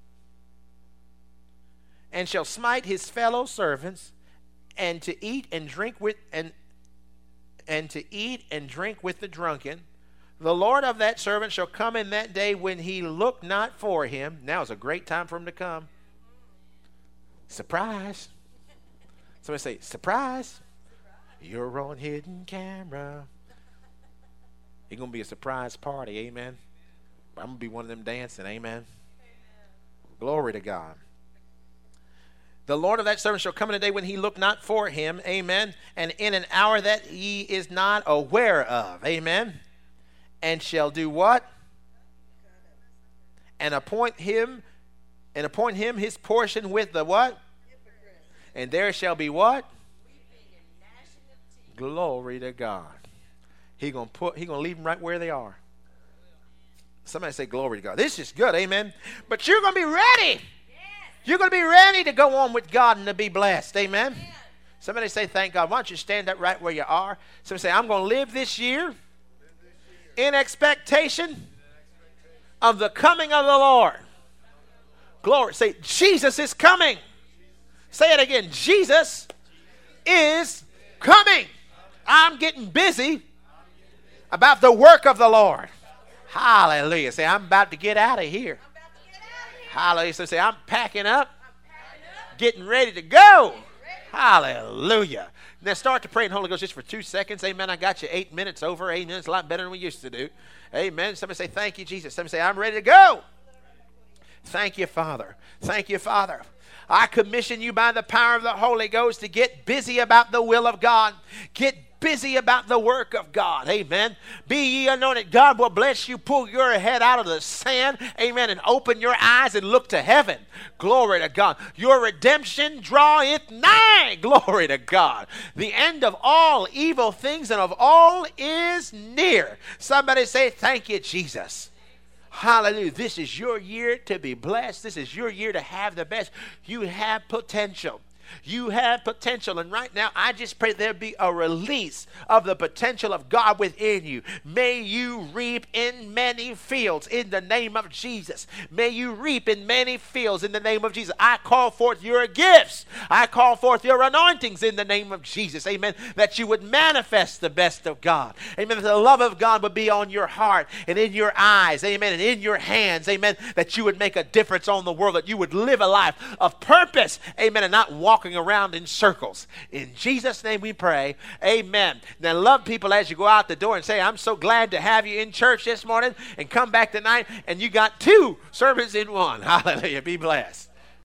And shall smite his fellow servants, and to eat and drink with and and to eat and drink with the drunken. The Lord of that servant shall come in that day when he look not for him. Now is a great time for him to come. Surprise. Somebody say, surprise. You're on hidden camera. It's going to be a surprise party, amen. I'm going to be one of them dancing, amen. Amen. Glory to God. The Lord of that servant shall come in a day when he look not for him, amen, and in an hour that he is not aware of, amen, and shall do what? And appoint him, and appoint him his portion with the what? And there shall be what? Glory to God. He gonna put. He gonna leave them right where they are. Somebody say glory to God. This is good, amen. But you're gonna be ready. You're going to be ready to go on with God and to be blessed. Amen? Amen. Somebody say, thank God. Why don't you stand up right where you are? Somebody say, I'm going to live this year, live this year. in expectation, in expectation of the coming of the Lord. Glory. Say, Jesus is coming. Say it again. Jesus is coming. I'm getting busy about the work of the Lord. Hallelujah. Say, I'm about to get out of here. Hallelujah. So say, I'm packing up, packing up. Getting ready to go. Hallelujah. Now start to pray in Holy Ghost just for two seconds. Amen. I got you eight minutes over. Amen. It's a lot better than we used to do. Amen. Somebody say, thank you, Jesus. Somebody say, I'm ready to go. Thank you, Father. Thank you, Father. I commission you by the power of the Holy Ghost to get busy about the will of God. Get busy about the work of God. Amen. Be ye anointed. God will bless you. Pull your head out of the sand. Amen. And open your eyes and look to heaven. Glory to God. Your redemption draweth nigh. Glory to God. The end of all evil things and of all is near. Somebody say, thank you, Jesus. Hallelujah. This is your year to be blessed. This is your year to have the best. You have potential. You have potential. And right now, I just pray there be a release of the potential of God within you. May you reap in many fields in the name of Jesus. May you reap in many fields in the name of Jesus. I call forth your gifts. I call forth your anointings in the name of Jesus. Amen. That you would manifest the best of God. Amen. That the love of God would be on your heart and in your eyes. Amen. And in your hands. Amen. That you would make a difference on the world. That you would live a life of purpose. Amen. And not walk around in circles. In Jesus' name we pray. Amen. Now love people as you go out the door and say, I'm so glad to have you in church this morning, and come back tonight and you got two sermons in one. Hallelujah. Be blessed.